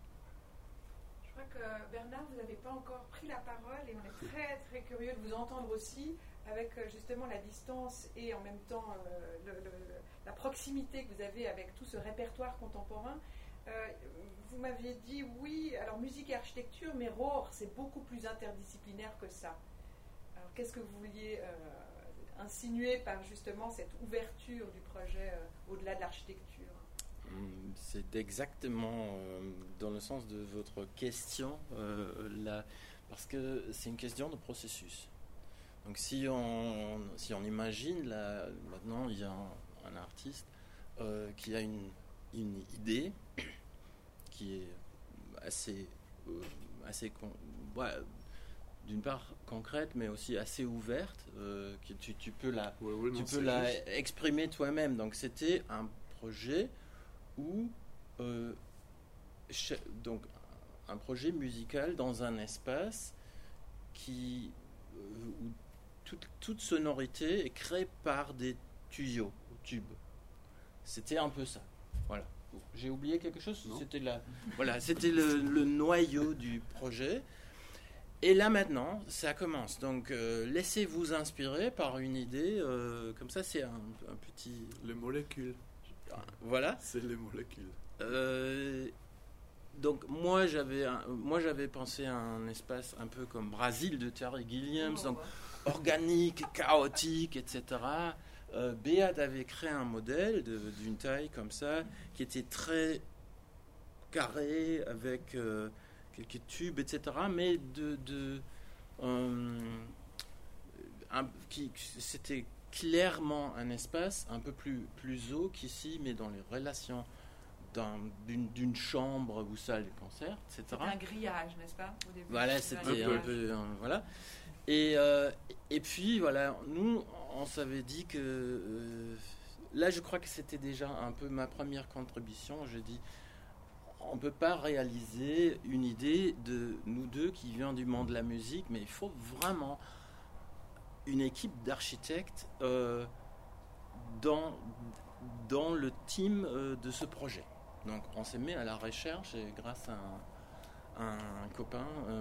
Je crois que Bernard, vous n'avez pas encore pris la parole et on est très très curieux de vous entendre aussi avec justement la distance et en même temps euh, le, le, la proximité que vous avez avec tout ce répertoire contemporain. Euh, vous m'aviez dit oui, alors musique et architecture, mais Rohr, c'est beaucoup plus interdisciplinaire que ça. Alors qu'est-ce que vous vouliez euh, insinuer par justement cette ouverture du projet euh, au-delà de l'architecture ? C'est exactement euh, dans le sens de votre question, euh, là, parce que c'est une question de processus. Donc si on, si on imagine, là, maintenant il y a un, un artiste euh, qui a une, une idée qui est assez, euh, assez con, ouais, d'une part concrète, mais aussi assez ouverte, euh, que tu, tu peux la, ouais, ouais, tu non, peux la juste. exprimer toi-même. Donc c'était un projet où euh, donc un projet musical dans un espace qui euh, où toute, toute sonorité est créée par des tuyaux, tubes. C'était un peu ça. Voilà. J'ai oublié quelque chose. Non. C'était la, voilà, c'était le, le noyau du projet. Et là maintenant, ça commence. Donc euh, laissez-vous inspirer par une idée. Euh, comme ça, c'est un, un petit. Les molécules. Voilà. C'est les molécules. Euh, donc moi j'avais un, moi j'avais pensé à un espace un peu comme Brésil de Terry Gilliam, Oh, donc ouais. organique, chaotique, et cetera. Euh, Beat avait créé un modèle de, d'une taille comme ça qui était très carré avec euh, quelques tubes, et cetera. Mais de, de euh, un, qui c'était clairement un espace un peu plus, plus haut qu'ici, mais dans les relations d'un, d'une, d'une chambre ou salle de concert, et cetera. C'était un grillage, n'est-ce pas, au début? Voilà, C'était c'était un un peu... un- voilà. Et, euh, et puis, voilà, nous, on s'avait dit que... euh, là, je crois que c'était déjà un peu ma première contribution. Je dis, on ne peut pas réaliser une idée de nous deux qui vient du monde de la musique, mais il faut vraiment une équipe d'architectes euh, dans, dans le team euh, de ce projet. Donc on s'est mis à la recherche et grâce à un, un copain, euh,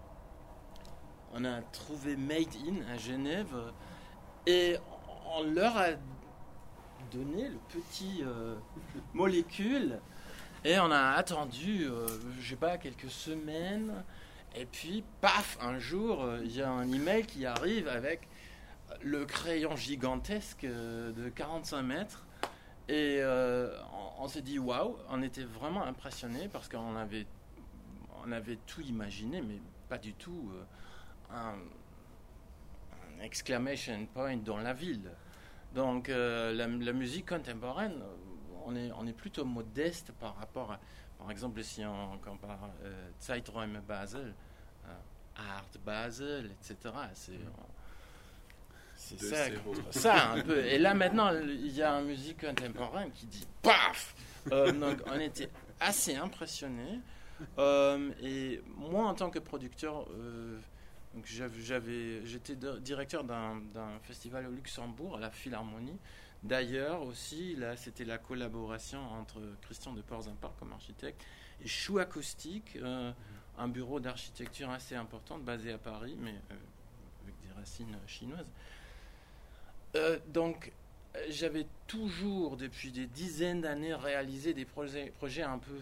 on a trouvé Made In à Genève et on leur a donné le petit euh, molécule et on a attendu, euh, je sais pas, quelques semaines. Et puis, paf, un jour, il y a un email qui arrive avec le crayon gigantesque de quarante-cinq mètres. Et euh, on, on s'est dit, waouh, on était vraiment impressionnés parce qu'on avait, on avait tout imaginé, mais pas du tout euh, un, un exclamation point dans la ville. Donc, euh, la, la musique contemporaine, on est, on est plutôt modeste par rapport à... Par exemple, si on compare euh, Zeiträume Basel, euh, Art Basel, et cetera. C'est, C'est de ça, zéro. ça un peu. Et là maintenant, il y a un musique contemporain qui dit paf. Euh, donc on était assez impressionnés. Euh, et moi, en tant que producteur, euh, donc j'avais, j'avais, j'étais de- directeur d'un, d'un festival au Luxembourg, à la Philharmonie. D'ailleurs aussi, là, c'était la collaboration entre Christian de Porzimpart comme architecte et Chou Acoustique, euh, un bureau d'architecture assez important basé à Paris, mais euh, avec des racines chinoises. Euh, donc, euh, j'avais toujours, depuis des dizaines d'années, réalisé des projets, projets un peu,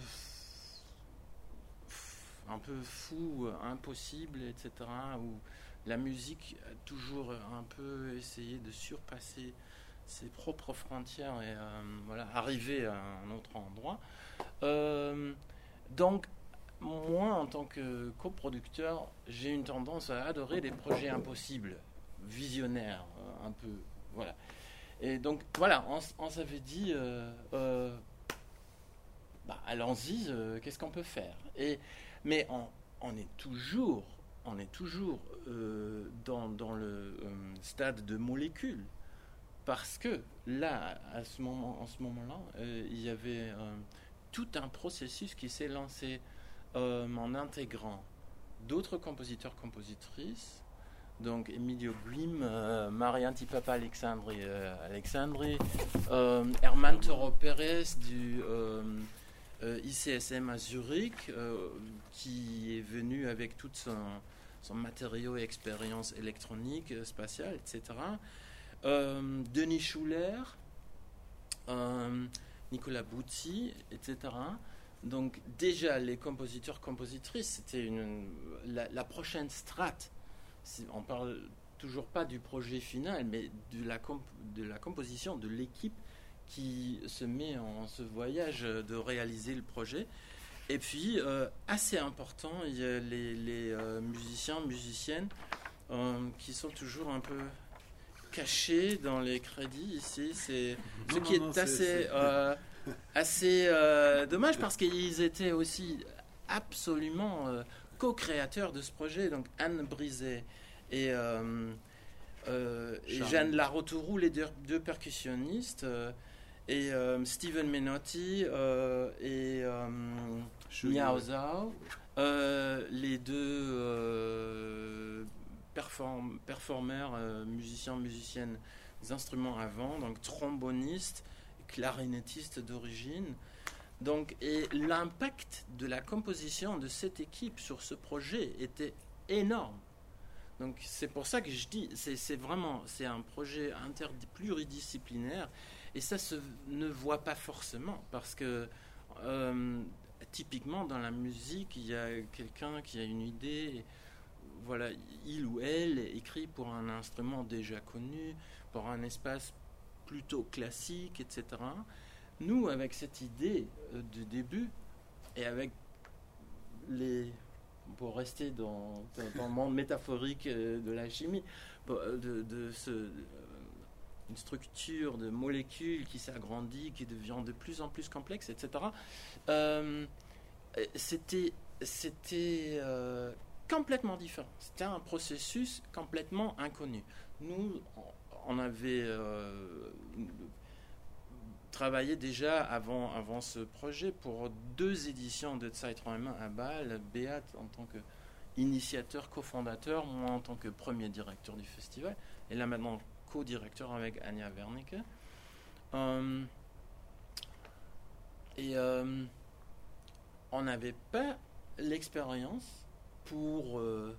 un peu fous, impossibles, et cetera, où la musique a toujours un peu essayé de surpasser ses propres frontières et euh, voilà, arriver à un autre endroit. Euh, donc, moi, en tant que coproducteur, j'ai une tendance à adorer les projets impossibles, visionnaires, euh, un peu, voilà. Et donc, voilà, on, s- on s'avait dit, euh, euh, bah, allons-y, euh, qu'est-ce qu'on peut faire? Et, mais on, on est toujours, on est toujours euh, dans, dans le euh, stade de molécules. Parce que là, à ce moment, en ce moment-là, euh, il y avait euh, tout un processus qui s'est lancé euh, en intégrant d'autres compositeurs-compositrices, donc Emilio Grim, euh, Marianne Tipapa Alexandri, euh, Alexandri euh, Herman Toro Pérez du euh, euh, I C S M à Zurich, euh, qui est venu avec tout son, son matériau et expérience électronique, euh, spatiale, et cetera. Euh, Denis Schuller, euh, Nicolas Bucci, et cetera. Donc déjà les compositeurs-compositrices, c'était une, la, la prochaine strate. C'est- on parle toujours pas du projet final, mais de la, comp- de la composition de l'équipe qui se met en ce voyage de réaliser le projet. Et puis, euh, assez important, il y a les, les, euh, musiciens, musiciennes euh, qui sont toujours un peu cachés dans les crédits ici. C'est ce Non, qui non, non, est c'est- assez, c'est- euh, assez euh, dommage parce qu'ils étaient aussi absolument euh, co-créateurs de ce projet. Donc Anne Brizet et, euh, euh, et Jeanne. Jeanne Larotouroux, les deux, deux percussionnistes, euh, et euh, Steven Menotti euh, et euh, Julie, Miao ouais. Zhao, euh, les deux euh, perform- performeurs, euh, musiciens, musiciennes, des instruments à vent, donc trombonistes, clarinettistes d'origine. Donc, et l'impact de la composition de cette équipe sur ce projet était énorme. Donc c'est pour ça que je dis, c'est, c'est vraiment, c'est un projet inter pluridisciplinaire et ça se ne voit pas forcément parce que euh, typiquement dans la musique, il y a quelqu'un qui a une idée, voilà, il ou elle écrit pour un instrument déjà connu, pour un espace plutôt classique, et cetera. Nous, avec cette idée euh, du début et avec les pour rester dans, dans, dans le monde métaphorique euh, de la chimie, pour, euh, de, de ce, euh, une structure de molécules qui s'agrandit, qui devient de plus en plus complexe, et cetera. Euh, c'était c'était euh, complètement différent. C'était un processus complètement inconnu. Nous, on avait euh, travaillé déjà avant, avant ce projet pour deux éditions de Zeiträume à Bâle, Beat en tant qu'initiateur, cofondateur, moi en tant que premier directeur du festival, et là maintenant co-directeur avec Anja Wernicke. Euh, et euh, on n'avait pas l'expérience pour... Euh,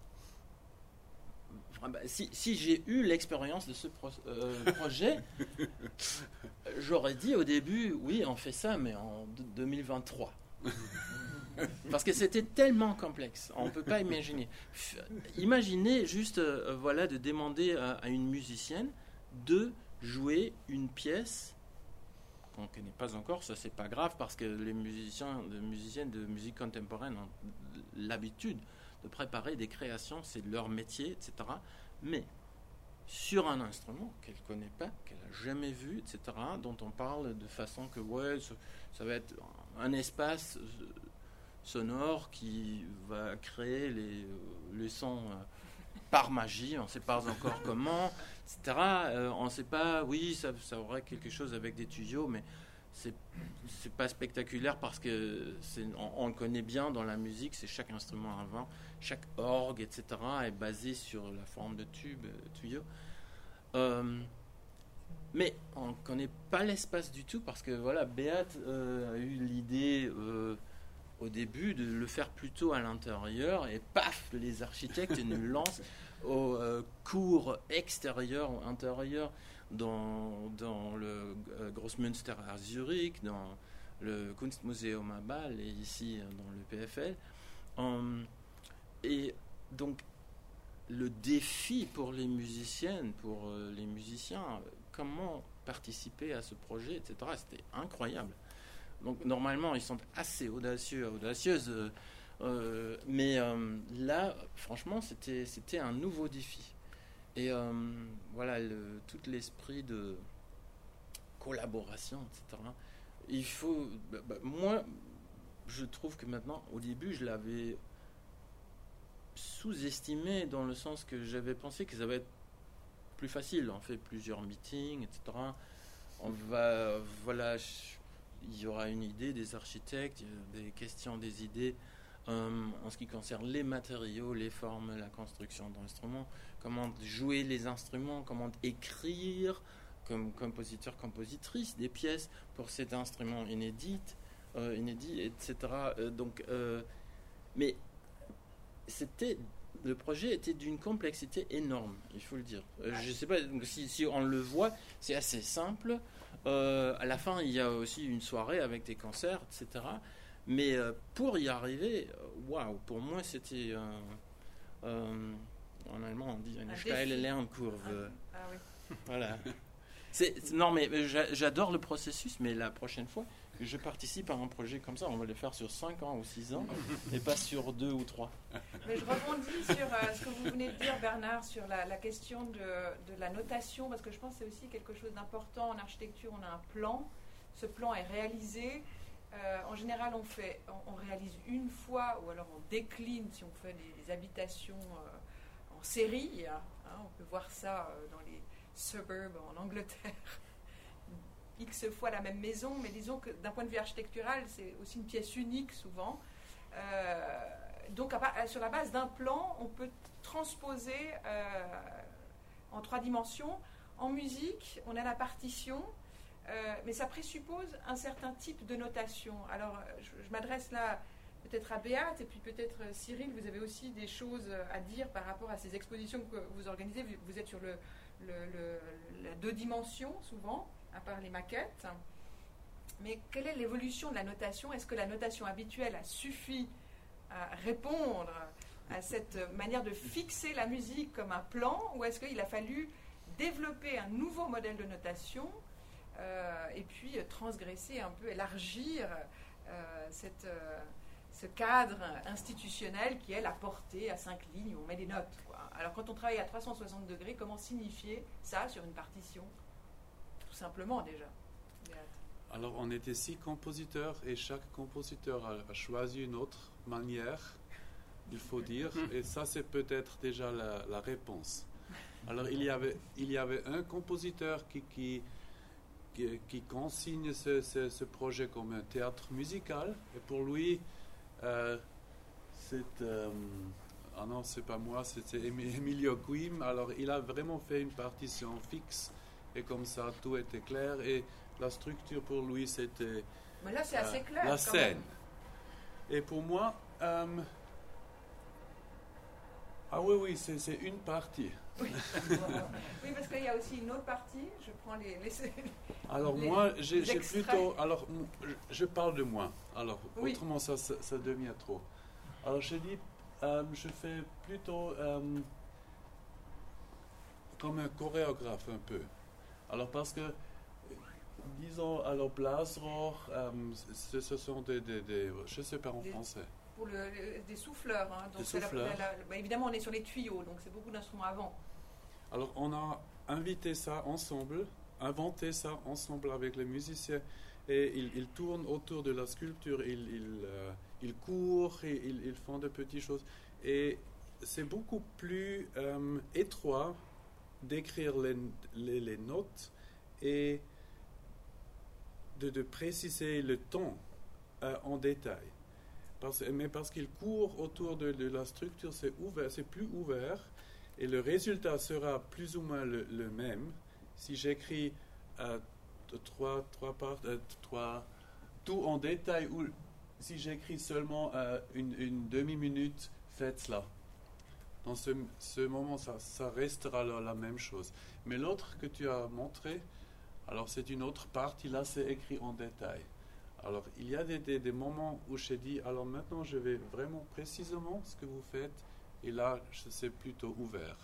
Si, si j'ai eu l'expérience de ce pro, euh, projet, j'aurais dit au début, oui, on fait ça, mais en deux mille vingt-trois. Parce que c'était tellement complexe, on ne peut pas imaginer. Imaginez juste, euh, voilà, de demander à, à une musicienne de jouer une pièce qu'on ne connaît pas encore, ça c'est pas grave, parce que les musiciens, les musiciennes de musique contemporaine ont l'habitude de préparer des créations, c'est leur métier, et cetera. Mais sur un instrument qu'elle ne connaît pas, qu'elle n'a jamais vu, et cetera, dont on parle de façon que ouais, ça, ça va être un espace sonore qui va créer les, les sons par magie, on ne sait pas encore comment, et cetera. Euh, on ne sait pas, oui, ça, ça aurait quelque chose avec des tuyaux, mais c'est c'est pas spectaculaire parce que c'est, on, on le connaît bien dans la musique, c'est chaque instrument avant, chaque orgue, et cetera est basé sur la forme de tube, euh, tuyau. Euh, mais on ne connaît pas l'espace du tout parce que voilà, Beat euh, a eu l'idée euh, au début de le faire plutôt à l'intérieur et paf, les architectes nous lancent au euh, cours extérieur ou intérieur dans, dans le euh, Grossmünster à Zurich, dans le Kunstmuseum à Bâle et ici dans le P F L. Um, et donc le défi pour les musiciennes, pour euh, les musiciens, comment participer à ce projet, et cetera, c'était incroyable. Donc normalement, ils sont assez audacieux, audacieuses, euh, euh, mais euh, là, franchement, c'était, c'était un nouveau défi. Et euh, voilà, le, tout l'esprit de collaboration, et cetera. Il faut... Bah, bah, moi, je trouve que maintenant, au début, je l'avais sous-estimé dans le sens que j'avais pensé que ça va être plus facile. On fait plusieurs meetings, et cetera. On va... Voilà... Il y aura une idée des architectes, des questions, des idées euh, en ce qui concerne les matériaux, les formes, la construction d'instruments, comment jouer les instruments, comment écrire comme compositeur, compositrice des pièces pour cet instrument inédit, euh, inédit, et cetera. Euh, donc, euh, mais c'était, le projet était d'une complexité énorme, il faut le dire. Euh, je ne sais pas si, si on le voit, c'est assez simple. Euh, à la fin, il y a aussi une soirée avec des concerts, et cetera. Mais euh, pour y arriver, waouh, wow, pour moi, c'était euh, euh, en allemand on dit une steile Lernkurve. Ah, ah oui. Voilà. C'est, c'est, non, mais j'adore le processus, mais la prochaine fois, je participe à un projet comme ça, on va le faire sur cinq ans ou six ans, et pas sur deux ou trois. Mais je rebondis sur euh, ce que vous venez de dire, Bernard, sur la, la question de, de la notation, parce que je pense que c'est aussi quelque chose d'important. En architecture, on a un plan. Ce plan est réalisé. Euh, en général, on, fait, on, on réalise une fois, ou alors on décline si on fait des, des habitations euh, en série. Hein, on peut voir ça euh, dans les suburbs en Angleterre. X fois la même maison, mais disons que d'un point de vue architectural, c'est aussi une pièce unique souvent. Euh, donc, à, sur la base d'un plan, on peut transposer euh, en trois dimensions. En musique, on a la partition, euh, mais ça présuppose un certain type de notation. Alors, je, je m'adresse là peut-être à Beat, et puis peut-être Cyril, vous avez aussi des choses à dire par rapport à ces expositions que vous organisez. Vous, vous êtes sur le, le, le, la deux dimensions, souvent, à part les maquettes. Mais quelle est l'évolution de la notation? Est-ce que la notation habituelle a suffi à répondre à cette manière de fixer la musique comme un plan, ou est-ce qu'il a fallu développer un nouveau modèle de notation euh, et puis transgresser un peu, élargir euh, cette, euh, ce cadre institutionnel qui est la portée à cinq lignes où on met des notes, quoi. Alors quand on travaille à trois cent soixante degrés, comment signifier ça sur une partition? Tout simplement déjà. Alors on était six compositeurs et chaque compositeur a, a choisi une autre manière, il faut dire, et ça c'est peut-être déjà la, la réponse. Alors il y avait, il y avait un compositeur qui, qui, qui, qui consigne ce, ce, ce projet comme un théâtre musical, et pour lui, euh, c'est... Euh, ah non, c'est pas moi, c'était Emilio Guim. Alors il a vraiment fait une partition fixe, et comme ça tout était clair, et la structure pour lui c'était... Mais là c'est assez clair. La quand scène. Même. Et pour moi... Euh, ah oui, oui, c'est, c'est une partie. Oui. Oui, parce qu'il y a aussi une autre partie. Je prends les... les alors les, moi, j'ai, les j'ai plutôt... Alors, je parle de moi. Alors, oui. Autrement, ça, ça, ça devient trop. Alors, je dis, euh, je fais plutôt euh, comme un chorégraphe un peu. Alors, parce que, disons, alors, Blasrohr, euh, ce, ce sont des, des, des... Je ne sais pas en des, français. Pour le, le, des souffleurs. Hein. Donc des souffleurs. La, la, la, bah, évidemment, on est sur les tuyaux, donc c'est beaucoup d'instruments avant. Alors, on a invité ça ensemble, inventé ça ensemble avec les musiciens, et ils, ils tournent autour de la sculpture, ils, ils, euh, ils courent, et ils, ils font de petites choses. Et c'est beaucoup plus euh, étroit d'écrire les, les, les notes et de, de préciser le ton euh, en détail. Parce, mais parce qu'il court autour de, de la structure, c'est ouvert, c'est plus ouvert, et le résultat sera plus ou moins le, le même. Si j'écris euh, trois, trois parts, euh, trois, tout en détail, ou si j'écris seulement euh, une, une demi-minute, faites cela. Dans ce, ce moment, ça, ça restera la, la même chose. Mais l'autre que tu as montré, alors c'est une autre partie, là c'est écrit en détail. Alors il y a des, des, des moments où j'ai dit, alors maintenant je vais vraiment précisément ce que vous faites, et là c'est plutôt ouvert.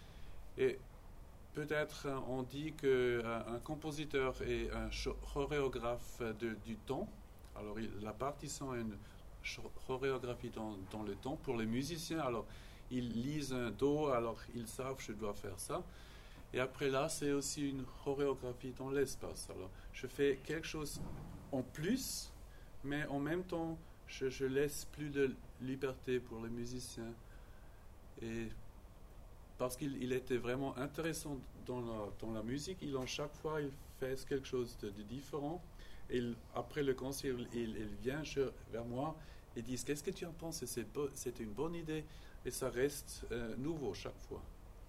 Et peut-être on dit qu'un compositeur est un chorégraphe de, du temps. Alors il, la partition est une chorégraphie dans, dans le temps. Pour les musiciens, alors ils lisent un do, alors ils savent je dois faire ça. Et après là, c'est aussi une chorégraphie dans l'espace. Alors je fais quelque chose en plus, mais en même temps, je, je laisse plus de liberté pour les musiciens. Et parce qu'il il était vraiment intéressant dans la, dans la musique, il en chaque fois il fait quelque chose de, de différent. Et il, après le concert, il, il vient vers moi et dit qu'est-ce que tu en penses? C'est, c'est une bonne idée, et ça reste euh, nouveau chaque fois.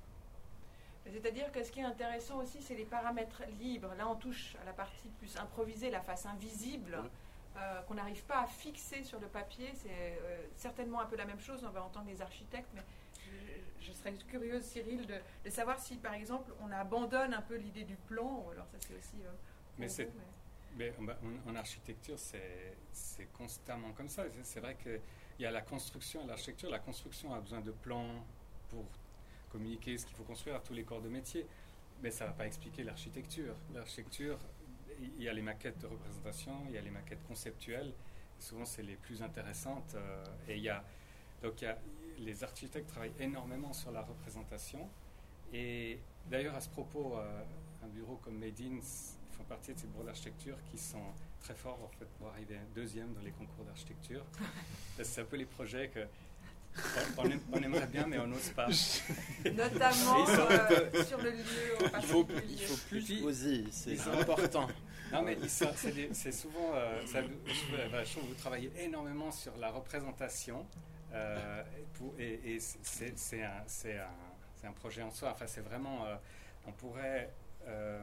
C'est-à-dire que ce qui est intéressant aussi, c'est les paramètres libres. Là, on touche à la partie plus improvisée, la face invisible, ouais. euh, qu'on n'arrive pas à fixer sur le papier. C'est euh, certainement un peu la même chose, on va entendre les architectes, mais je, je serais curieuse, Cyril, de, de savoir si, par exemple, on abandonne un peu l'idée du plan, ou alors ça c'est aussi... Euh, mais c'est... Vous, mais... Mais en, en architecture, c'est, c'est constamment comme ça. C'est, c'est vrai qu'il y a la construction, l'architecture, la construction a besoin de plans pour communiquer ce qu'il faut construire à tous les corps de métier. Mais ça ne va pas expliquer l'architecture. L'architecture, il y a les maquettes de représentation, il y a les maquettes conceptuelles. Souvent, c'est les plus intéressantes. Euh, et il y a, donc, il y a, les architectes travaillent énormément sur la représentation. Et d'ailleurs, à ce propos, euh, un bureau comme Medin font partie de ces bureaux d'architecture qui sont très forts en fait, pour arriver deuxième dans les concours d'architecture. C'est un peu les projets que on, aime, on aimerait bien, mais on n'ose pas. Notamment euh, sur le lieu. Il faut, il faut plus puis, oser, c'est important. Non, mais ça, c'est, des, c'est souvent. Euh, ça, je, je trouve que vous travaillez énormément sur la représentation, euh, pour, et, et c'est, c'est, un, c'est, un, c'est un projet en soi. Enfin, c'est vraiment. Euh, on pourrait. Euh,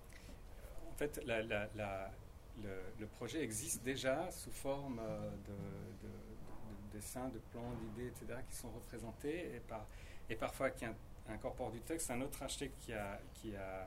en fait, la, la, la, le, le projet existe déjà sous forme de. de dessins, de plans, d'idées, et cetera, qui sont représentés et, par, et parfois qui incorporent du texte. Un autre architecte qui a, qui a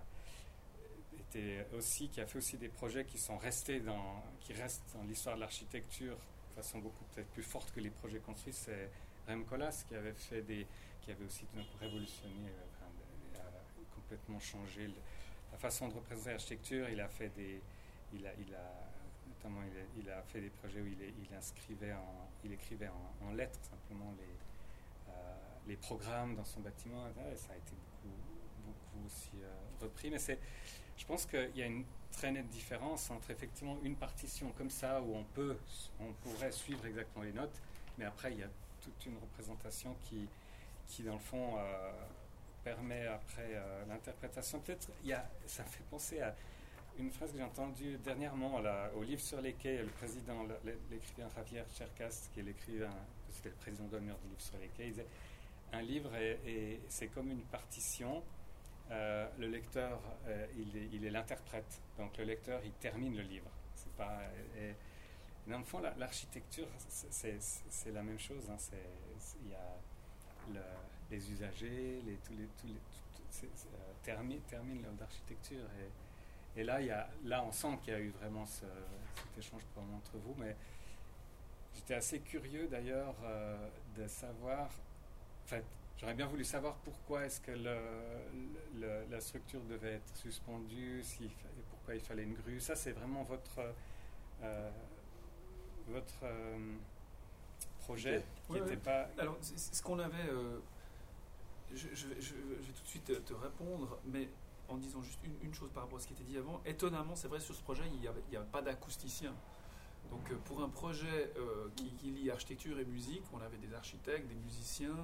été aussi, qui a fait aussi des projets qui sont restés dans, qui restent dans l'histoire de l'architecture de façon beaucoup peut-être plus forte que les projets construits, c'est Rem Koolhaas qui avait fait des, qui avait aussi tout d'un coup révolutionné, enfin, euh, complètement changé le, la façon de représenter l'architecture. Il a fait des, il a, il a Notamment, il a, il a fait des projets où il, est, il inscrivait en, il écrivait en, en lettres simplement les, euh, les programmes dans son bâtiment. Et ça a été beaucoup, beaucoup aussi euh, repris. Mais c'est, je pense qu'il y a une très nette différence entre effectivement une partition comme ça où on peut, on pourrait suivre exactement les notes, mais après il y a toute une représentation qui, qui dans le fond euh, permet après euh, l'interprétation. Peut-être, il y a, ça me fait penser à une phrase que j'ai entendue dernièrement là, au livre sur les quais, le président, l'écrivain Javier Cercas, qui est l'écrivain, c'était le président d'honneur du livre sur les quais, il disait un livre est, est, c'est comme une partition, euh, le lecteur euh, il, est, il est l'interprète, donc le lecteur il termine le livre. C'est pas, et, dans le fond la, l'architecture c'est, c'est, c'est la même chose, hein, c'est, il y a le, les usagers, les, tous les, tous les, tout, c'est, c'est, euh, termine, termine l'œuvre d'architecture. Et, Et là, il y a, là, on sent qu'il y a eu vraiment ce, cet échange probablement entre vous, mais j'étais assez curieux d'ailleurs euh, de savoir, en fait, j'aurais bien voulu savoir pourquoi est-ce que le, le, la structure devait être suspendue, si, pourquoi il fallait une grue. Ça, c'est vraiment votre, euh, votre euh, projet okay. qui n'était ouais, ouais. pas... Alors, c'est, c'est ce qu'on avait... Euh, je, je, je, je vais tout de suite te, te répondre, mais... en disant juste une, une chose par rapport à ce qui était dit avant. Étonnamment, c'est vrai, sur ce projet, il n'y a, il y a pas d'acousticien. Donc, euh, pour un projet euh, qui, qui lie architecture et musique, on avait des architectes, des musiciens,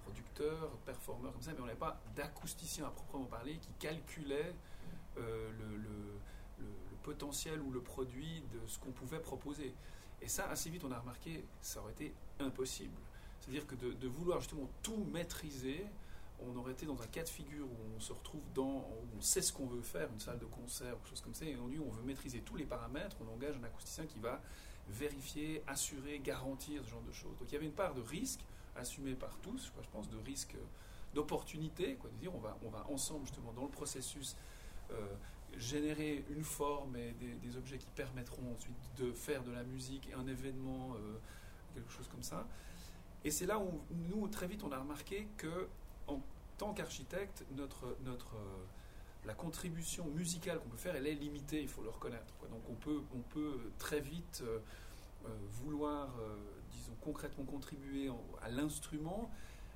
producteurs, performeurs comme ça, mais on n'avait pas d'acousticien à proprement parler qui calculait euh, le, le, le, le potentiel ou le produit de ce qu'on pouvait proposer. Et ça, assez vite, on a remarqué, ça aurait été impossible. C'est-à-dire que de, de vouloir justement tout maîtriser, on aurait été dans un cas de figure où on se retrouve dans, où on sait ce qu'on veut faire, une salle de concert, quelque chose comme ça, et on dit on veut maîtriser tous les paramètres, on engage un acousticien qui va vérifier, assurer, garantir ce genre de choses. Donc il y avait une part de risque assumée par tous, quoi, je pense, de risque d'opportunité, quoi, de dire on va, on va ensemble justement dans le processus euh, générer une forme et des, des objets qui permettront ensuite de faire de la musique, un événement, euh, quelque chose comme ça. Et c'est là où nous, très vite, on a remarqué que en tant qu'architecte, notre, notre, euh, la contribution musicale qu'on peut faire, elle est limitée, il faut le reconnaître, quoi. Donc on peut, on peut très vite euh, euh, vouloir, euh, disons, concrètement contribuer en, à l'instrument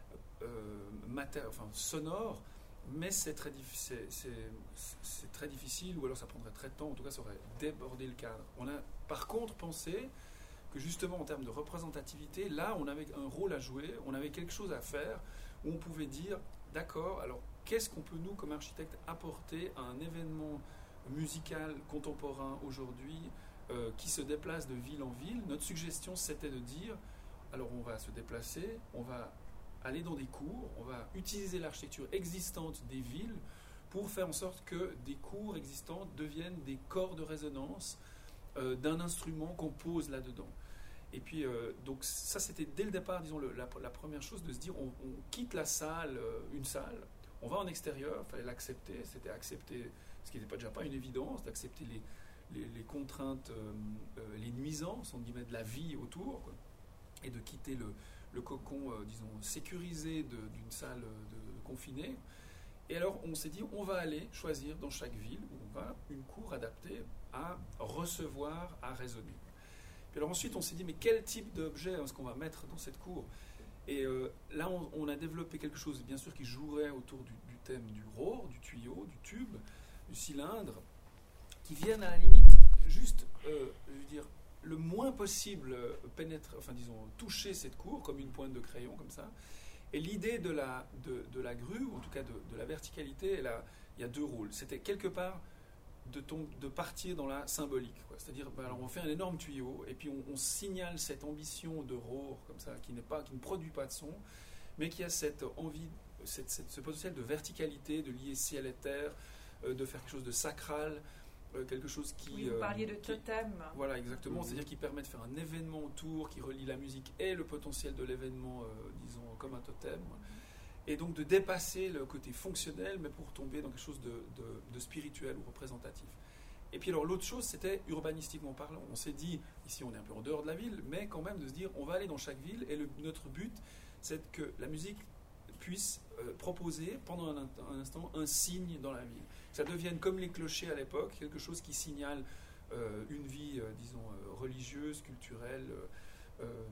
euh, mater, enfin, sonore, mais c'est très, c'est, c'est, c'est très difficile, ou alors ça prendrait très de temps, en tout cas ça aurait débordé le cadre. On a par contre pensé que justement en termes de représentativité, là on avait un rôle à jouer, on avait quelque chose à faire, où on pouvait dire, d'accord, alors qu'est-ce qu'on peut nous comme architectes apporter à un événement musical contemporain aujourd'hui euh, qui se déplace de ville en ville. Notre suggestion c'était de dire, alors on va se déplacer, on va aller dans des cours, on va utiliser l'architecture existante des villes pour faire en sorte que des cours existants deviennent des corps de résonance euh, d'un instrument qu'on pose là-dedans. Et puis, euh, donc ça c'était dès le départ, disons, le, la, la première chose de se dire, on, on quitte la salle, euh, une salle, on va en extérieur, il fallait l'accepter, c'était accepter, ce qui n'était pas déjà pas une évidence, d'accepter les, les, les contraintes, euh, euh, les nuisances, entre guillemets, de la vie autour, quoi, et de quitter le, le cocon, euh, disons, sécurisé de, d'une salle de, de confinée. Et alors on s'est dit, on va aller choisir dans chaque ville où on va une cour adaptée à recevoir, à résonner. Puis alors ensuite, on s'est dit, mais quel type d'objet est-ce qu'on va mettre dans cette cour ? Et euh, là, on, on a développé quelque chose, bien sûr, qui jouerait autour du, du thème du rohr, du tuyau, du tube, du cylindre, qui viennent à la limite juste, euh, je veux dire, le moins possible pénétrer, enfin disons, toucher cette cour, comme une pointe de crayon, comme ça. Et l'idée de la, de, de la grue, ou en tout cas de, de la verticalité, là, il y a deux rôles. C'était quelque part De, ton, de partir dans la symbolique, quoi. C'est-à-dire, ben, alors on fait un énorme tuyau et puis on, on signale cette ambition de rohr comme ça, qui n'est pas, qui ne produit pas de son, mais qui a cette envie, cette, cette, ce potentiel de verticalité, de lier ciel et terre, euh, de faire quelque chose de sacral, euh, quelque chose qui. Oui, vous parliez euh, de totem. Qui, voilà, exactement. Mmh. C'est-à-dire qui permet de faire un événement autour, qui relie la musique et le potentiel de l'événement, euh, disons, comme un totem. Et donc de dépasser le côté fonctionnel, mais pour tomber dans quelque chose de, de, de spirituel ou représentatif. Et puis alors l'autre chose, c'était urbanistiquement parlant. On s'est dit, ici on est un peu en dehors de la ville, mais quand même de se dire, on va aller dans chaque ville, et le, notre but, c'est que la musique puisse euh, proposer, pendant un, un instant, un signe dans la ville. Que ça devienne comme les clochers à l'époque, quelque chose qui signale euh, une vie, euh, disons, euh, religieuse, culturelle, euh, euh,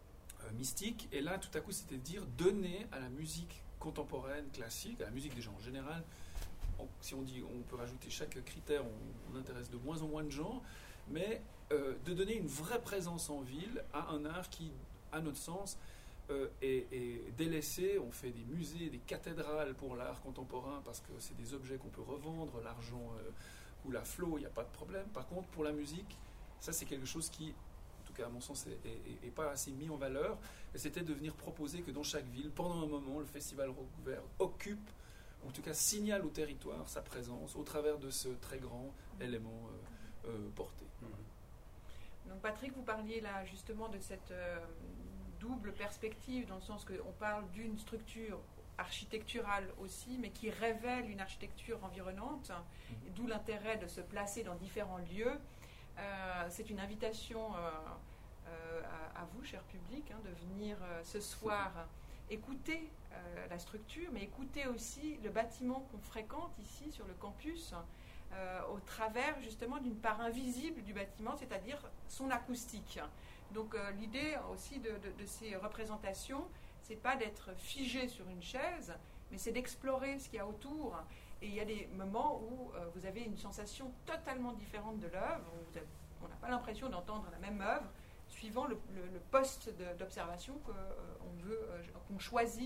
mystique. Et là tout à coup c'était de dire, donner à la musique contemporaine, classique, à la musique déjà en général, on, si on dit, on peut rajouter chaque critère, on, on intéresse de moins en moins de gens, mais euh, de donner une vraie présence en ville à un art qui, à notre sens, euh, est, est délaissé. On fait des musées, des cathédrales pour l'art contemporain parce que c'est des objets qu'on peut revendre, l'argent euh, coule à flot, il n'y a pas de problème. Par contre pour la musique, ça c'est quelque chose qui, à mon sens, n'est pas assez mis en valeur. Et c'était de venir proposer que dans chaque ville, pendant un moment, le festival Rock-Ouvert occupe, en tout cas signale au territoire sa présence au travers de ce très grand élément euh, euh, porté. Mmh. Donc Patrick, vous parliez là justement de cette euh, double perspective, dans le sens qu'on parle d'une structure architecturale aussi, mais qui révèle une architecture environnante, mmh. d'où l'intérêt de se placer dans différents lieux. Euh, c'est une invitation euh, euh, à, à vous, cher public, hein, de venir euh, ce soir écouter euh, la structure, mais écouter aussi le bâtiment qu'on fréquente ici sur le campus, euh, au travers justement d'une part invisible du bâtiment, c'est-à-dire son acoustique. Donc euh, l'idée aussi de, de, de ces représentations, c'est pas d'être figé sur une chaise, mais c'est d'explorer ce qu'il y a autour. Et il y a des moments où euh, vous avez une sensation totalement différente de l'œuvre. On n'a pas l'impression d'entendre la même œuvre suivant le, le, le poste de, d'observation qu'on euh, veut, euh, qu'on choisit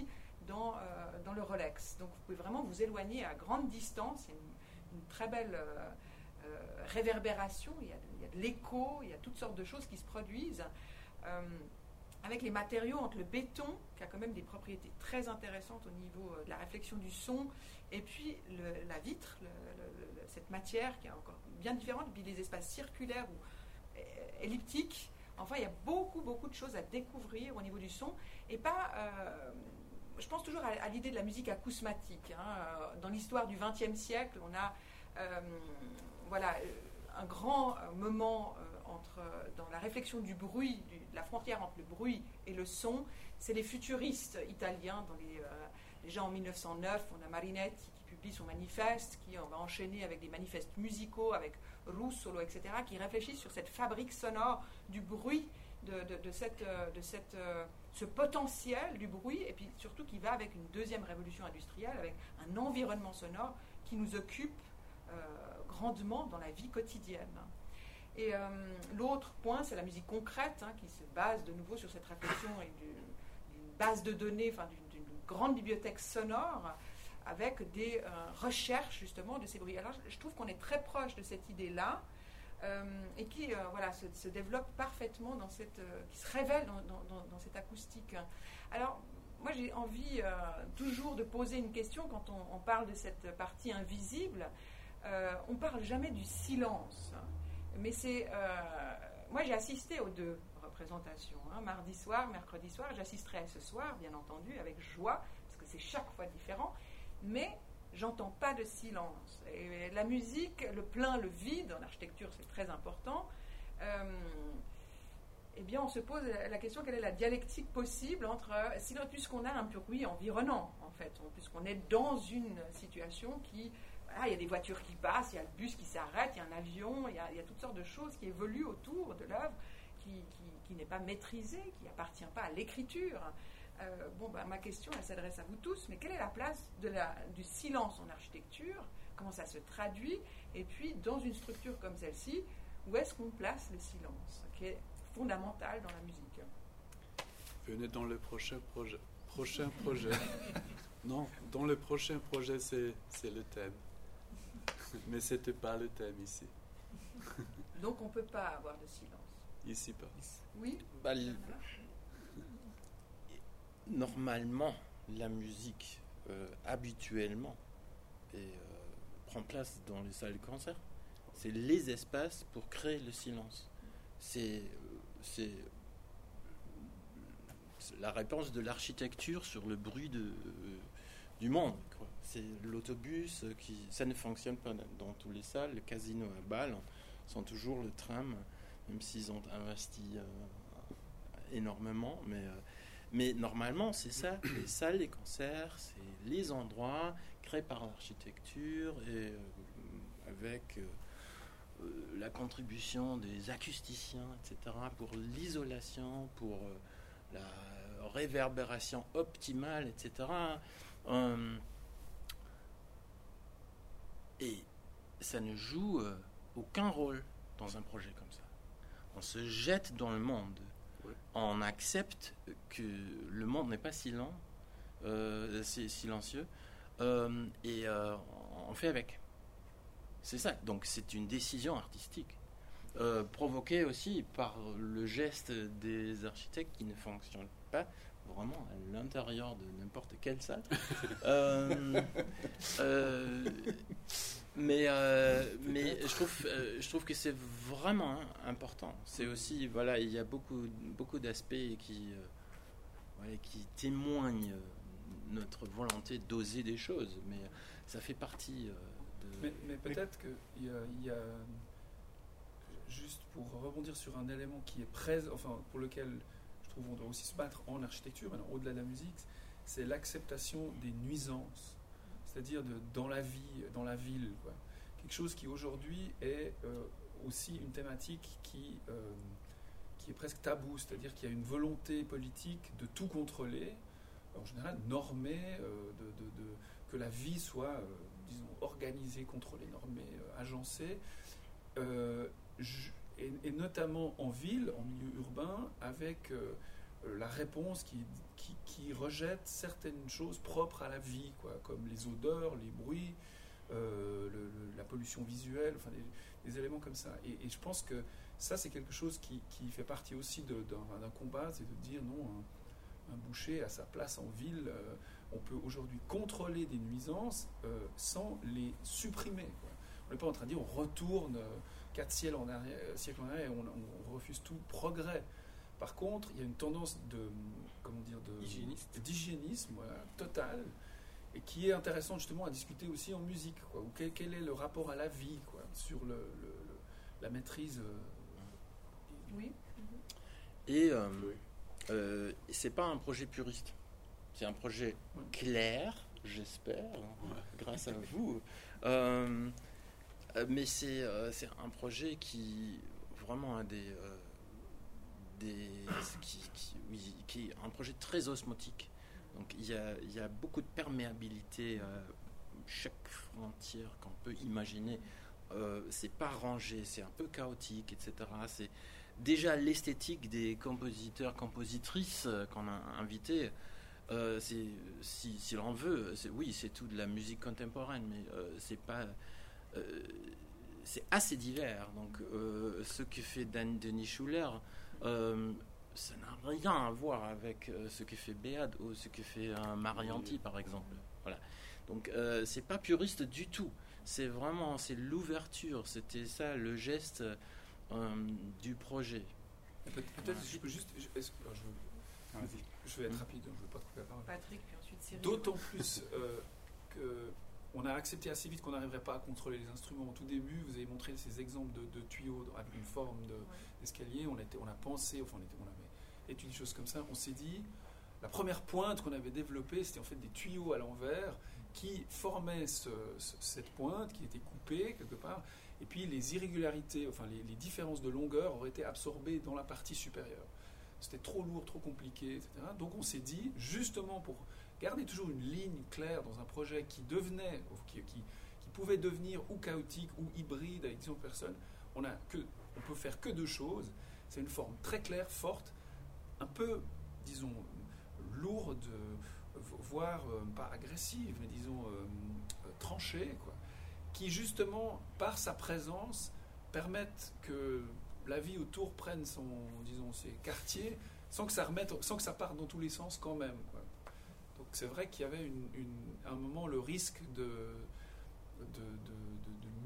dans, euh, dans le Rolex. Donc vous pouvez vraiment vous éloigner à grande distance. Il y a une, une très belle euh, euh, réverbération, il y, a de, il y a de l'écho, il y a toutes sortes de choses qui se produisent. Euh, avec les matériaux, entre le béton, qui a quand même des propriétés très intéressantes au niveau de la réflexion du son, et puis le, la vitre, le, le, le, cette matière qui est encore bien différente, et puis les espaces circulaires ou elliptiques. Enfin, il y a beaucoup, beaucoup de choses à découvrir au niveau du son, et pas... Euh, je pense toujours à, à l'idée de la musique acousmatique. Hein. Dans l'histoire du vingtième siècle, on a euh, voilà, un grand moment euh, entre, dans la réflexion du bruit, du, la frontière entre le bruit et le son. C'est les futuristes italiens. Dans les, euh, déjà en mille neuf cent neuf, on a Marinetti qui publie son manifeste, qui on va enchaîner avec des manifestes musicaux, avec Russolo, et cetera, qui réfléchissent sur cette fabrique sonore du bruit, de, de, de, cette, de cette, ce potentiel du bruit, et puis surtout qui va avec une deuxième révolution industrielle, avec un environnement sonore qui nous occupe euh, grandement dans la vie quotidienne. Et euh, l'autre point, c'est la musique concrète, hein, qui se base de nouveau sur cette réflexion et d'une, d'une base de données, enfin d'une, d'une grande bibliothèque sonore, avec des euh, recherches justement de ces bruits. Alors je trouve qu'on est très proche de cette idée-là, euh, et qui euh, voilà, se, se développe parfaitement dans cette, euh, qui se révèle dans, dans, dans, dans cette acoustique. Alors moi j'ai envie euh, toujours de poser une question quand on, on parle de cette partie invisible. Euh, on parle jamais du silence, mais c'est euh, moi j'ai assisté aux deux représentations, hein, mardi soir, mercredi soir. J'assisterai ce soir, bien entendu, avec joie, parce que c'est chaque fois différent, mais j'entends pas de silence. Et la musique, le plein, le vide, en architecture c'est très important. Euh, eh bien on se pose la question, quelle est la dialectique possible entre, puisqu'on a un bruit environnant, en fait, puisqu'on est dans une situation qui, voilà, il y a des voitures qui passent, il y a le bus qui s'arrête, il y a un avion, il y a, il y a toutes sortes de choses qui évoluent autour de l'œuvre, qui, qui, qui n'est pas maîtrisée, qui n'appartient pas à l'écriture. Euh, bon, ben, ma question, elle s'adresse à vous tous, mais quelle est la place de la, du silence en architecture? Comment ça se traduit? Et puis, dans une structure comme celle-ci, où est-ce qu'on place le silence, qui est fondamental dans la musique? Venez dans le prochain projet. Prochain projet. Non, dans le prochain projet, c'est, c'est le thème. Mais ce n'était pas le thème ici. Donc, on ne peut pas avoir de silence. Ici pas. Oui. Bah, l- Normalement, la musique, euh, habituellement, et, euh, prend place dans les salles de concert. C'est les espaces pour créer le silence. C'est, euh, c'est, c'est la réponse de l'architecture sur le bruit de, euh, du monde, quoi. C'est l'autobus qui... Ça ne fonctionne pas dans toutes les salles. Le casino à Bâle sont toujours le tram, même s'ils ont investi euh, énormément, mais... Euh, Mais normalement, c'est ça, les salles, les concerts, c'est les endroits créés par l'architecture et euh, avec euh, euh, la contribution des acousticiens, et cetera, pour l'isolation, pour euh, la réverbération optimale, et cetera. Euh, et ça ne joue euh, aucun rôle dans un projet comme ça. On se jette dans le monde. On accepte que le monde n'est pas silent, euh, c'est silencieux, euh, et euh, on fait avec. C'est ça. Donc c'est une décision artistique, euh, provoquée aussi par le geste des architectes qui ne fonctionnent pas vraiment à l'intérieur de n'importe quelle salle. euh, euh, Mais, euh, mais je, trouve, euh, je trouve que c'est vraiment hein, important. C'est aussi, voilà, il y a beaucoup, beaucoup d'aspects qui, euh, voilà, qui témoignent notre volonté d'oser des choses, mais ça fait partie euh, de... Mais, mais peut-être qu'il y a, il y a, juste pour rebondir sur un élément qui est présent, enfin, pour lequel je trouve on doit aussi se battre en architecture, maintenant, au-delà de la musique, c'est l'acceptation des nuisances. C'est-à-dire de, dans la vie, dans la ville, quoi. Quelque chose qui aujourd'hui est euh, aussi une thématique qui, euh, qui est presque tabou, c'est-à-dire qu'il y a une volonté politique de tout contrôler, en général normée, euh, de, de, de, que la vie soit, euh, disons, organisée, contrôlée, normée, euh, agencée, euh, je, et, et notamment en ville, en milieu urbain, avec... Euh, euh, la réponse qui, qui, qui rejette certaines choses propres à la vie, quoi, comme les odeurs, les bruits, euh, le, le, la pollution visuelle, enfin des, des éléments comme ça. Et, et je pense que ça, c'est quelque chose qui, qui fait partie aussi de, d'un, d'un combat, c'est de dire non, un, un boucher à sa place en ville, euh, on peut aujourd'hui contrôler des nuisances euh, sans les supprimer, quoi. On n'est pas en train de dire on retourne euh, quatre siècles en arrière, siècles en arrière et on, on refuse tout progrès. Par contre, il y a une tendance de, comment dire, de, Hygiéniste. d'hygiénisme voilà, total, et qui est intéressant justement à discuter aussi en musique, quoi, où quel, quel est le rapport à la vie, quoi, sur le, le, le, la maîtrise. Euh, Oui. Et euh, euh, c'est pas un projet puriste, c'est un projet Ouais. clair, j'espère, Ouais. grâce à vous. Euh, euh, mais c'est euh, c'est un projet qui vraiment a des euh, des qui, qui, oui, qui est un projet très osmotique. Donc il y a, il y a beaucoup de perméabilité à chaque frontière qu'on peut imaginer. Euh, c'est pas rangé, c'est un peu chaotique, et cetera. C'est déjà l'esthétique des compositeurs, compositrices euh, qu'on a invités. Euh, c'est, si, si l'on veut, c'est, oui, c'est tout de la musique contemporaine, mais euh, c'est pas, euh, c'est assez divers. Donc, euh, ce que fait Dan, Denis Schuller, euh, ça n'a rien à voir avec euh, ce que fait Béade ou ce que fait euh, Marianti, par exemple. Voilà. Donc, euh, c'est pas puriste du tout. C'est vraiment, c'est l'ouverture. C'était ça le geste euh, du projet. peut- peut-être, je peux juste, je, est-ce que- alors, je, Vas-y. je vais être rapide, donc je ne veux pas te couper la parole. Patrick, puis ensuite Cyril. D'autant plus euh, que on a accepté assez vite qu'on n'arriverait pas à contrôler les instruments. Au tout début, vous avez montré ces exemples de, de tuyaux avec une forme de, Ouais. d'escalier. On, était, on a pensé, enfin, on, était, on avait étudié des choses comme ça. On s'est dit, la première pointe qu'on avait développée, c'était en fait des tuyaux à l'envers qui formaient ce, ce- cette pointe, qui était coupée quelque part. Et puis les irrégularités, enfin les, les différences de longueur auraient été absorbées dans la partie supérieure. C'était trop lourd, trop compliqué, et cetera. Donc on s'est dit, justement pour garder toujours une ligne claire dans un projet qui devenait, qui, qui, qui pouvait devenir ou chaotique ou hybride avec différentes personnes, on a que, on peut faire que deux choses. C'est une forme très claire, forte, un peu, disons, lourde, voire euh, pas agressive, mais disons euh, euh, tranchée, quoi, qui justement, par sa présence, permettent que la vie autour prenne son, disons, ses quartiers, sans que ça remette, sans que ça parte dans tous les sens quand même, quoi. Donc c'est vrai qu'il y avait une, une, à un moment le risque de, de, de, de, de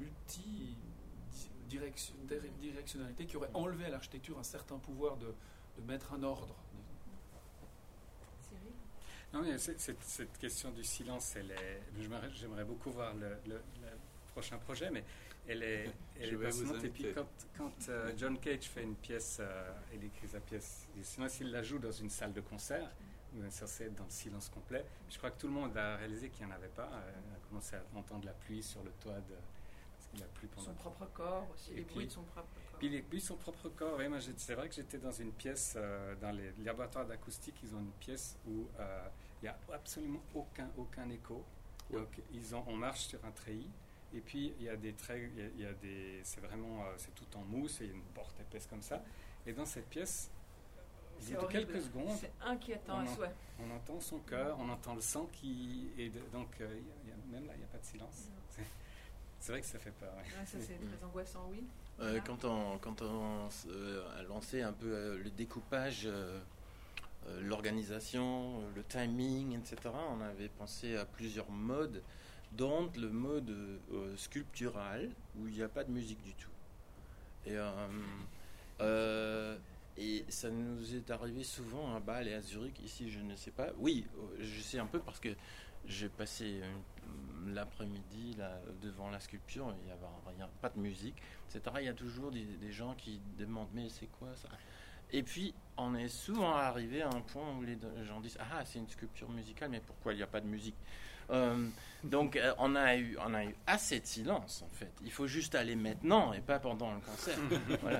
multi-directionnalité qui aurait enlevé à l'architecture un certain pouvoir de, de mettre un ordre. Cyril. Non, mais cette, cette, cette question du silence, elle est, j'aimerais, j'aimerais beaucoup voir le, le, le prochain projet, mais elle est, elle Je est vais vous passionnante. Et puis inviter. quand, quand euh, John Cage fait une pièce, euh, il écrit sa pièce, et sinon s'il la joue dans une salle de concert, où on est censé être dans le silence complet, je crois que tout le monde a réalisé qu'il n'y en avait pas. Euh, on a commencé à entendre la pluie sur le toit, de, parce qu'il a plu pendant... Son propre corps aussi, Et les puis- bruits de son propre corps. Puis les pluies, son propre corps. Oui, moi, j'ai- c'est vrai que j'étais dans une pièce, euh, dans les laboratoires d'acoustique, ils ont une pièce où euh, il n'y a absolument aucun, aucun écho. Donc, ils ont, on marche sur un treillis, et puis il y a des traits, il y a, il y a des, c'est vraiment, euh, c'est tout en mousse, et il y a une porte épaisse comme ça. Et dans cette pièce, au C'est bout de horrible. quelques secondes, C'est inquiétant on à en- souhait. on entend son cœur, on entend le sang qui, et de- donc euh, il y a- il y a- même là, il n'y a pas de silence. C'est, c'est vrai que ça fait peur. ouais. Ouais, ça, c'est très angoissant, oui. Euh, Voilà. quand on, quand on euh, a lancé un peu euh, le découpage, euh, euh, l'organisation, euh, le timing, et cetera, on avait pensé à plusieurs modes, dont le mode euh, sculptural, où il n'y a pas de musique du tout. Et, euh, euh, et ça nous est arrivé souvent à Bâle et à Zurich, ici je ne sais pas. Oui, euh, je sais un peu parce que j'ai passé euh, l'après-midi là, devant la sculpture, il n'y avait rien, pas de musique, et cetera. Il y a toujours des, des gens qui demandent mais c'est quoi ça? Et puis on est souvent arrivé à un point où les gens disent ah c'est une sculpture musicale mais pourquoi il n'y a pas de musique? Euh, donc euh, on a eu on a eu assez de silence en fait. Il faut juste aller maintenant et pas pendant le concert. Voilà.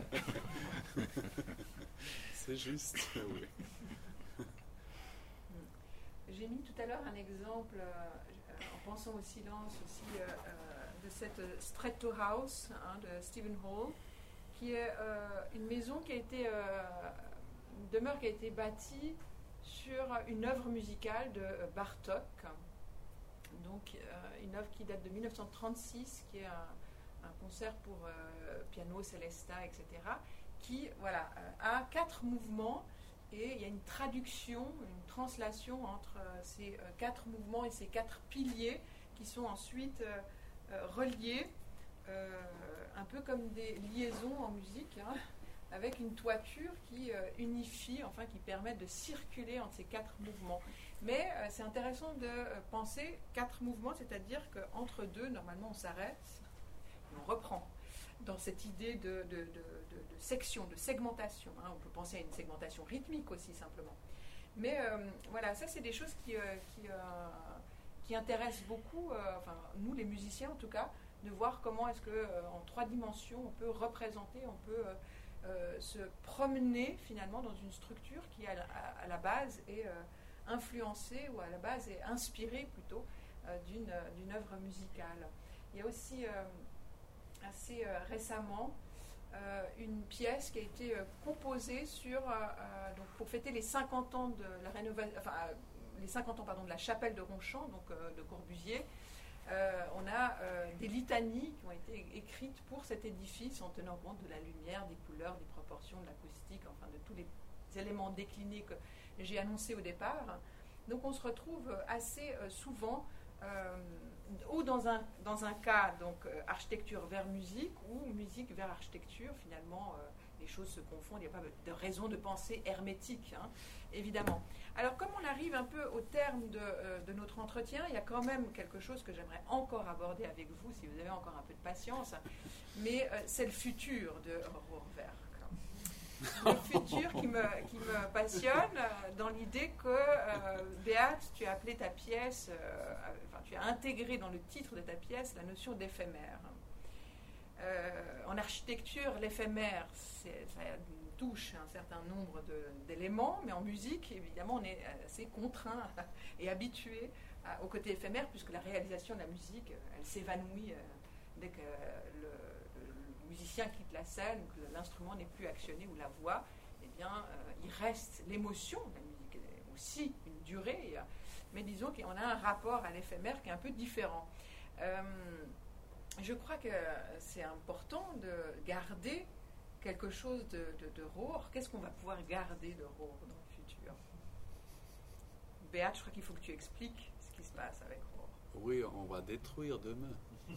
C'est juste. Oui. J'ai mis tout à l'heure un exemple, euh, en pensant au silence aussi, euh, euh, de cette Stretto House hein, de Stephen Hall, qui est euh, une maison qui a été euh, une demeure qui a été bâtie sur une œuvre musicale de Bartók, donc euh, une œuvre qui date de mille neuf cent trente-six, qui est un, un concert pour euh, piano, celesta, et cetera, qui voilà, euh, a quatre mouvements, et il y a une traduction, une translation entre euh, ces euh, quatre mouvements et ces quatre piliers qui sont ensuite euh, euh, reliés, euh, un peu comme des liaisons en musique, hein, avec une toiture qui euh, unifie, enfin qui permet de circuler entre ces quatre mouvements. Mais euh, c'est intéressant de euh, penser quatre mouvements, c'est-à-dire qu'entre deux, normalement, on s'arrête et on reprend dans cette idée de, de, de, de, de section, de segmentation. Hein. On peut penser à une segmentation rythmique aussi, simplement. Mais euh, voilà, ça, c'est des choses qui, euh, qui, euh, qui intéressent beaucoup, euh, enfin, nous, les musiciens, en tout cas, de voir comment est-ce qu'en euh, trois dimensions, on peut représenter, on peut euh, euh, se promener, finalement, dans une structure qui, à la, à la base, est euh, influencée, ou à la base, est inspirée, plutôt, euh, d'une, d'une œuvre musicale. Il y a aussi... Euh, assez euh, récemment euh, une pièce qui a été euh, composée sur, euh, euh, donc pour fêter les cinquante ans de la rénovation, enfin euh, les cinquante ans pardon, de la chapelle de Ronchamp, donc euh, de Corbusier. Euh, on a euh, des litanies qui ont été écrites pour cet édifice en tenant compte de la lumière, des couleurs, des proportions, de l'acoustique, enfin de tous les éléments déclinés que j'ai annoncés au départ. Donc on se retrouve assez euh, souvent Euh, ou dans un, dans un cas, donc euh, architecture vers musique, ou musique vers architecture. Finalement, euh, les choses se confondent, il n'y a pas de raison de penser hermétique, hein, évidemment. Alors, comme on arrive un peu au terme de, euh, de notre entretien, il y a quand même quelque chose que j'aimerais encore aborder avec vous, si vous avez encore un peu de patience, mais euh, c'est le futur de Rohrwerk. Le futur qui me, qui me passionne, euh, dans l'idée que, euh, Béate, tu as appelé ta pièce, euh, enfin, tu as intégré dans le titre de ta pièce la notion d'éphémère. Euh, en architecture, l'éphémère, c'est, ça touche un certain nombre de, d'éléments, mais en musique, évidemment, on est assez contraint et habitué à, au côté éphémère, puisque la réalisation de la musique, elle s'évanouit euh, dès que le musicien quitte la scène, que l'instrument n'est plus actionné, ou la voix, eh bien, euh, il reste l'émotion. La musique est aussi une durée, euh, mais disons qu'on a un rapport à l'éphémère qui est un peu différent. Euh, je crois que c'est important de garder quelque chose de, de, de Rohr. Qu'est-ce qu'on va pouvoir garder de Rohr dans le futur? Béate, je crois qu'il faut que tu expliques ce qui se passe avec Rohr. Oui, on va détruire demain.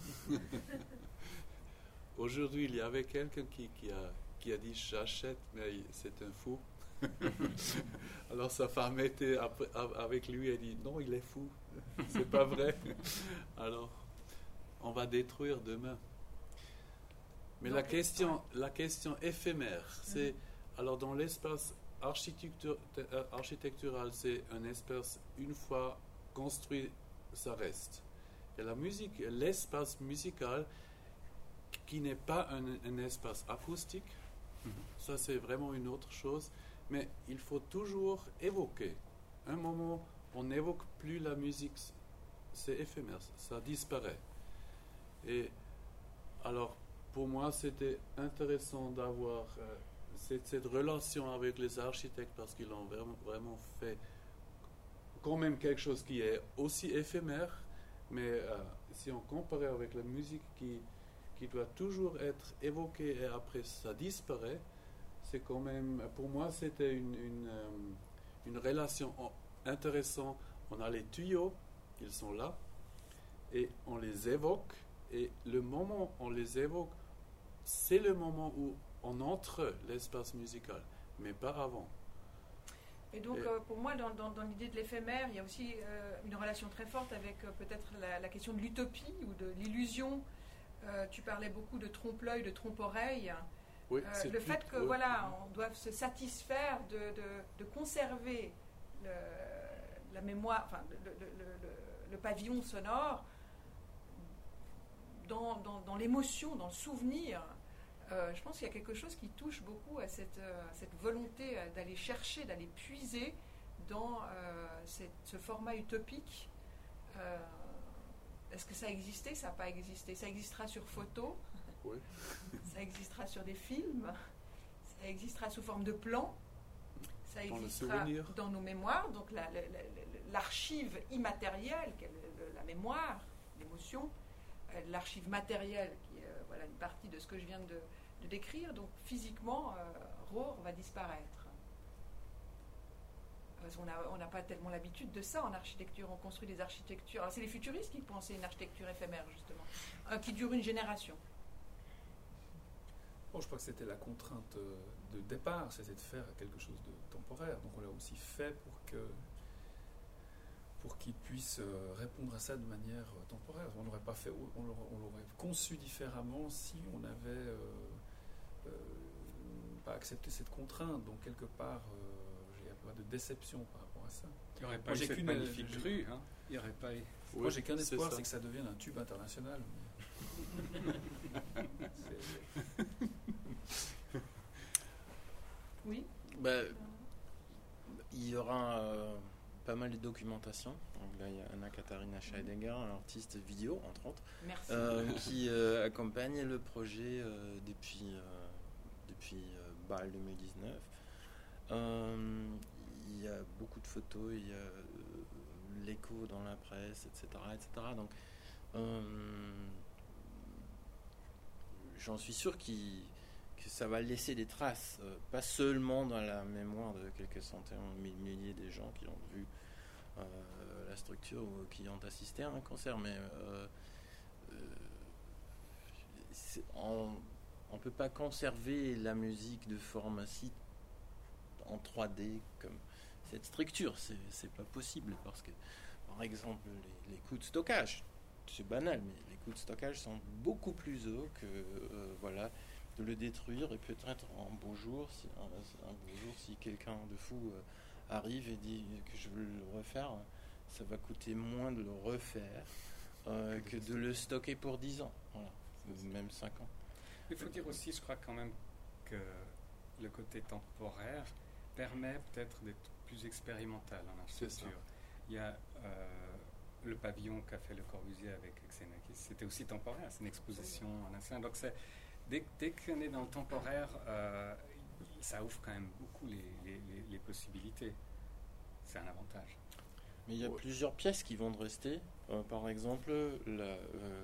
Aujourd'hui, il y avait quelqu'un qui, qui, a, qui a dit « j'achète », mais c'est un fou. Alors sa femme était après, avec lui et dit « non, il est fou, c'est pas vrai ». Alors, on va détruire demain. Mais la question, la question éphémère, c'est... Alors, dans l'espace architectur, architectural, c'est un espace, une fois construit, ça reste. Et la musique, l'espace musical, qui n'est pas un, un espace acoustique, mm-hmm. Ça c'est vraiment une autre chose, mais il faut toujours évoquer. Un moment, on n'évoque plus la musique, c'est éphémère, ça disparaît. Et alors, pour moi, c'était intéressant d'avoir euh, cette, cette relation avec les architectes, parce qu'ils ont vraiment, vraiment fait quand même quelque chose qui est aussi éphémère, mais euh, si on compare avec la musique qui qui doit toujours être évoqué et après ça disparaît, c'est quand même, pour moi, c'était une, une, une relation intéressante. On a les tuyaux, ils sont là, et on les évoque, et le moment où on les évoque, c'est le moment où on entre l'espace musical, mais pas avant. Et donc, et euh, pour moi, dans, dans, dans l'idée de l'éphémère, il y a aussi euh, une relation très forte avec euh, peut-être la, la question de l'utopie ou de l'illusion. Euh, tu parlais beaucoup de trompe-l'œil, de trompe-oreille. Oui, euh, le fait que oui. voilà, on doit se satisfaire de, de, de conserver le, la mémoire, enfin, le, le, le, le pavillon sonore dans, dans, dans l'émotion, dans le souvenir. Euh, je pense qu'il y a quelque chose qui touche beaucoup à cette, à cette volonté d'aller chercher, d'aller puiser dans euh, cette, ce format utopique. Euh, Est-ce que ça a existé? Ça n'a pas existé. Ça existera sur photo, oui. Ça existera sur des films, ça existera sous forme de plans, Ça dans le existera souvenir. dans nos mémoires, donc la- la- la- l'archive immatérielle, qui est le- le- la mémoire, l'émotion, euh, l'archive matérielle, qui est euh, voilà, une partie de ce que je viens de, de décrire. Donc physiquement, euh, Rohr va disparaître. Parce qu'on a- on n'a pas tellement l'habitude de ça en architecture. On construit des architectures. Alors c'est les futuristes qui pensaient une architecture éphémère, justement, euh, qui dure une génération. Bon, je crois que c'était la contrainte euh, de départ, c'était de faire quelque chose de temporaire. Donc on l'a aussi fait pour que pour qu'il puisse euh, répondre à ça de manière euh, temporaire. On l'aurait pas fait, on l'aurait, on l'aurait conçu différemment si on avait euh, euh, pas accepté cette contrainte. Donc quelque part, euh, il n'y a pas de déception par rapport à ça. Il n'y aurait pas Moi, eu j'ai cette qu'une- magnifique j'ai- rue. Hein. Il n'y aurait pas eu... Moi, j'ai qu'un c'est espoir, ça. c'est que ça devienne un tube international. C'est- Oui. Bah, il y aura euh, pas mal de documentation. Donc là, il y a Anna Katharina Scheidegger, un artiste vidéo, entre autres, Merci. euh, qui euh, accompagne le projet euh, depuis, euh, depuis euh, Bâle deux mille dix-neuf. Euh, il y a beaucoup de photos, il y a euh, l'écho dans la presse, et cetera, et cetera. Donc, euh, j'en suis sûr qu'il que ça va laisser des traces, euh, pas seulement dans la mémoire de quelques centaines ou milliers de gens qui ont vu euh, la structure ou qui ont assisté à un concert, mais euh, euh, c'est- on ne peut pas conserver la musique de forme si en trois D comme cette structure, c'est, c'est pas possible parce que, par exemple, les, les coûts de stockage, c'est banal, mais les coûts de stockage sont beaucoup plus hauts que euh, voilà, de le détruire et peut-être un beau jour, si, un, un beau jour, si quelqu'un de fou euh, arrive et dit que je veux le refaire, ça va coûter moins de le refaire euh, que de le stocker pour dix ans, voilà, même cinq ans. Il faut dire aussi, je crois quand même que le côté temporaire permet peut-être d'être plus expérimental en architecture. Il y a euh, le pavillon qu'a fait Le Corbusier avec Xenakis, c'était aussi temporaire, c'est une exposition en ancien. Donc c'est, dès, dès qu'on est dans le temporaire, euh, ça ouvre quand même beaucoup les, les, les, les possibilités. C'est un avantage. Mais il y a Ouais. plusieurs pièces qui vont rester. Euh, par exemple, la, euh,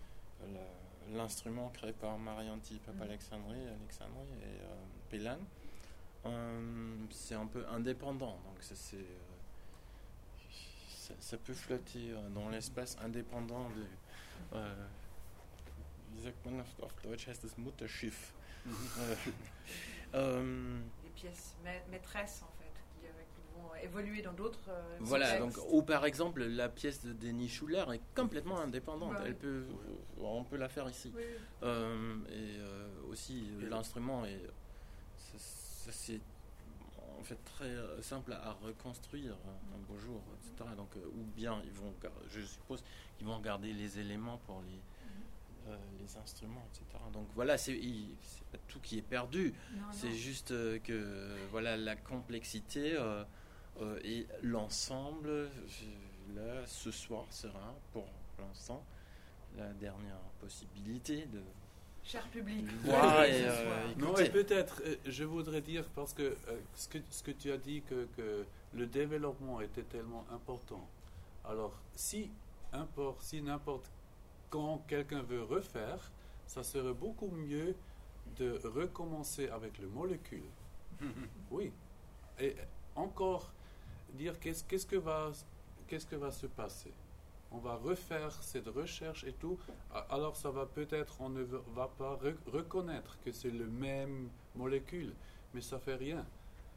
la- l'instrument créé par Marianti Papalexandri, Alexandri et euh, Pellan, euh, c'est un peu indépendant. Donc ça, c'est, euh, ça, ça peut flotter euh, dans l'espace indépendant de... Euh, wie sagt man auf auf Deutsch heißt es Mutterschiff. Euh, euh, Des pièces ma- maîtresses, en fait, qui, euh, qui vont évoluer dans d'autres euh, Voilà, donc, contextes. ou par exemple, la pièce de Denis Schuller est complètement indépendante. Ouais. Elle peut, on peut la faire ici. Oui, oui. Euh, et euh, aussi, Et l'instrument est, ça, ça, c'est en fait très euh, simple à reconstruire un beau jour, et cetera. Donc, euh, ou bien ils vont, gar- je suppose, qu'ils vont garder les éléments pour les, euh, les instruments, et cetera. Donc voilà, c'est, il- c'est pas tout qui est perdu. Non, C'est non. juste euh, que euh, voilà la complexité euh, euh, et l'ensemble. je- Là, ce soir sera pour l'instant la dernière possibilité de Cher public. voir Oui, et ce euh, soir. Non, écouter. et peut-être, euh, je voudrais dire, parce que euh, ce, que ce que tu as dit, que, que le développement était tellement important. Alors, si, import, si n'importe quand quelqu'un veut refaire, ça serait beaucoup mieux de recommencer avec le molécule. Oui. Et encore dire qu'est-ce, qu'est-ce que va, qu'est-ce que va se passer. On va refaire cette recherche et tout. A- Alors ça va peut-être, on ne va pas re- reconnaître que c'est le même molécule, mais ça fait rien.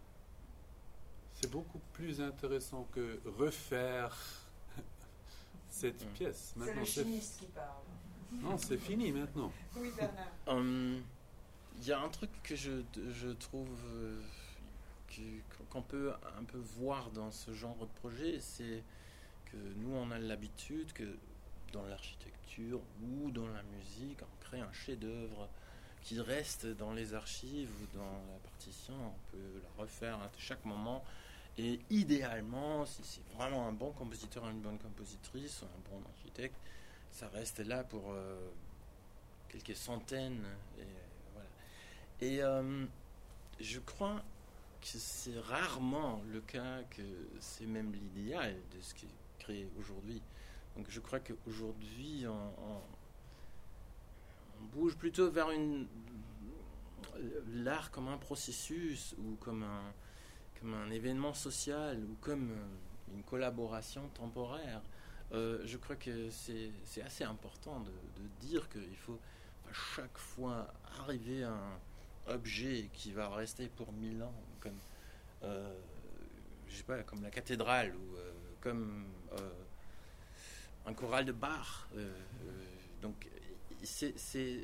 C'est beaucoup plus intéressant que refaire cette Mm. pièce. C'est Maintenant, le c'est, chimiste qui parle. non, c'est fini maintenant. Oui, Bernard. Hum, Il y a un truc que je, je trouve euh, que- qu'on peut un peu voir dans ce genre de projet, c'est que nous on a l'habitude que dans l'architecture ou dans la musique, on crée un chef-d'œuvre qui reste dans les archives ou dans la partition, on peut la refaire à chaque moment. Et idéalement, si c'est vraiment un bon compositeur, une bonne compositrice, un bon architecte, ça reste là pour euh, quelques centaines. Et, voilà. Et euh, je crois que c'est rarement le cas, que c'est même l'idéal de ce qui est créé aujourd'hui. Donc je crois qu'aujourd'hui, on, on, on bouge plutôt vers une, l'art comme un processus ou comme un, comme un événement social ou comme une collaboration temporaire. Euh, je crois que c'est, c'est assez important de, de dire qu'il faut à chaque fois arriver à un objet qui va rester pour mille ans, comme, euh, je sais pas, comme la cathédrale ou euh, comme euh, un choral de Bach. Euh, euh, donc, c'est, c'est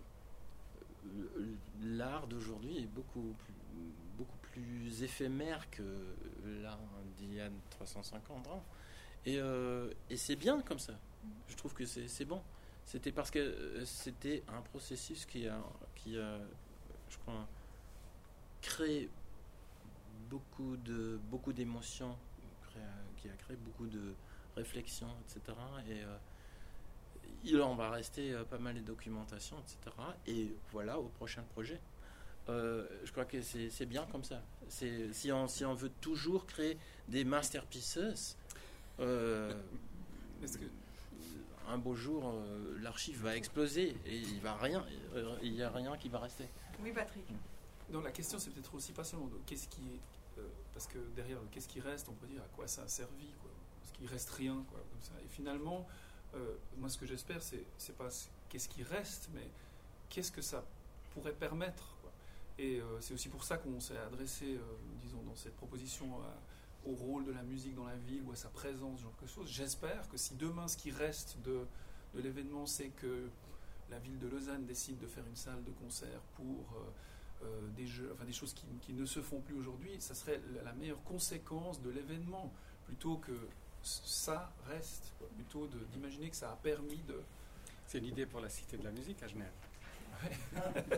l'art d'aujourd'hui est beaucoup plus, beaucoup plus éphémère que l'art d'il y a trois cent cinquante ans. Et, euh, et c'est bien comme ça. Je trouve que c'est, c'est bon. C'était parce que c'était un processus qui a, qui a, je crois, créé beaucoup de, beaucoup d'émotions, qui a créé beaucoup de réflexions, et cetera. Et euh, il en va rester pas mal de documentation, et cetera. Et voilà, au prochain projet. Euh, je crois que c'est, c'est bien comme ça. C'est, si, on, si on veut toujours créer des masterpieces, euh, Est-ce que un beau jour, euh, l'archive va exploser et il va rien, euh, il n'y a rien qui va rester. Oui, Patrick. Non, la question c'est peut-être aussi pas seulement de qu'est-ce qui est, euh, parce que derrière le qu'est-ce qui reste, on peut dire à quoi ça a servi, quoi. Parce qu'il reste rien, quoi, comme ça. Et finalement, euh, moi ce que j'espère, c'est c'est pas c'est, qu'est-ce qui reste, mais qu'est-ce que ça pourrait permettre, quoi. Et euh, c'est aussi pour ça qu'on s'est adressé, euh, disons, dans cette proposition à au rôle de la musique dans la ville ou à sa présence, genre quelque chose. J'espère que si demain ce qui reste de, de l'événement, c'est que la ville de Lausanne décide de faire une salle de concert pour euh, euh, des jeux, enfin des choses qui, qui ne se font plus aujourd'hui, ça serait la, la meilleure conséquence de l'événement, plutôt que ça reste, quoi. Plutôt de, d'imaginer que ça a permis de... C'est l'idée pour la Cité de la musique à Genève. Ouais.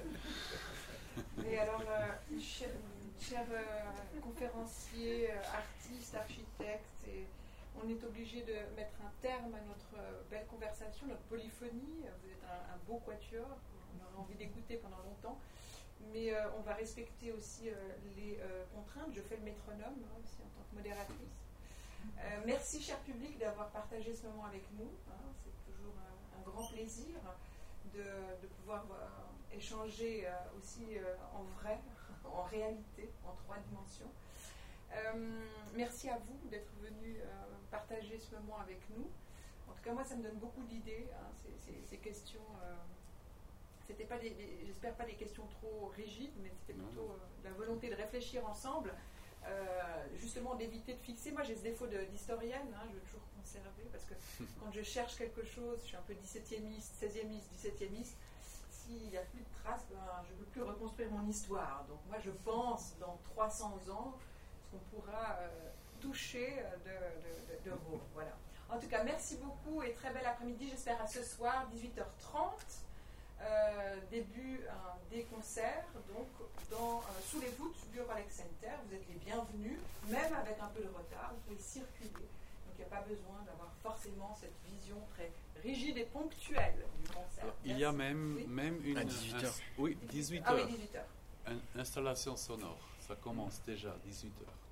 Et alors, euh, cher, cher euh, conférencier, euh, artiste, architecte, et on est obligé de mettre un terme à notre euh, belle conversation, notre polyphonie. Vous êtes un, un beau quatuor, on aurait envie d'écouter pendant longtemps, mais euh, on va respecter aussi euh, les euh, contraintes. Je fais le métronome hein, aussi en tant que modératrice. Euh, merci, cher public, d'avoir partagé ce moment avec nous. Hein, c'est toujours un, un grand plaisir de, de pouvoir euh, échanger euh, aussi euh, en vrai, en réalité, en trois dimensions. Euh, merci à vous d'être venus euh, partager ce moment avec nous. En tout cas, moi, ça me donne beaucoup d'idées, hein, ces, ces, ces questions. Euh, c'était pas des, des, j'espère pas des questions trop rigides, mais c'était plutôt euh, la volonté de réfléchir ensemble, euh, justement d'éviter de fixer. Moi, j'ai ce défaut de, d'historienne, hein, je veux toujours conserver, parce que quand je cherche quelque chose, je suis un peu dix-septiémiste, seiziémiste, dix-septiémiste. S'il n'y a plus de traces, ben, je ne peux plus reconstruire mon histoire. Donc moi, je pense, dans trois cents ans, ce qu'on pourra euh, toucher de, de, de, de Rome. Voilà. En tout cas, merci beaucoup et très bel après-midi. J'espère à ce soir, dix-huit heures trente, euh, début euh, des concerts, donc dans, euh, sous les voûtes du Rolex Center. Vous êtes les bienvenus, même avec un peu de retard. Vous pouvez circuler. Donc il n'y a pas besoin d'avoir forcément cette vision très rigide et ponctuelle du concert. Alors, il y a même, oui. même une... À dix-huit heures. Un, oui, dix-huit Ah heures. oui, dix-huit heures. Une installation sonore. Ça commence déjà à dix-huit heures.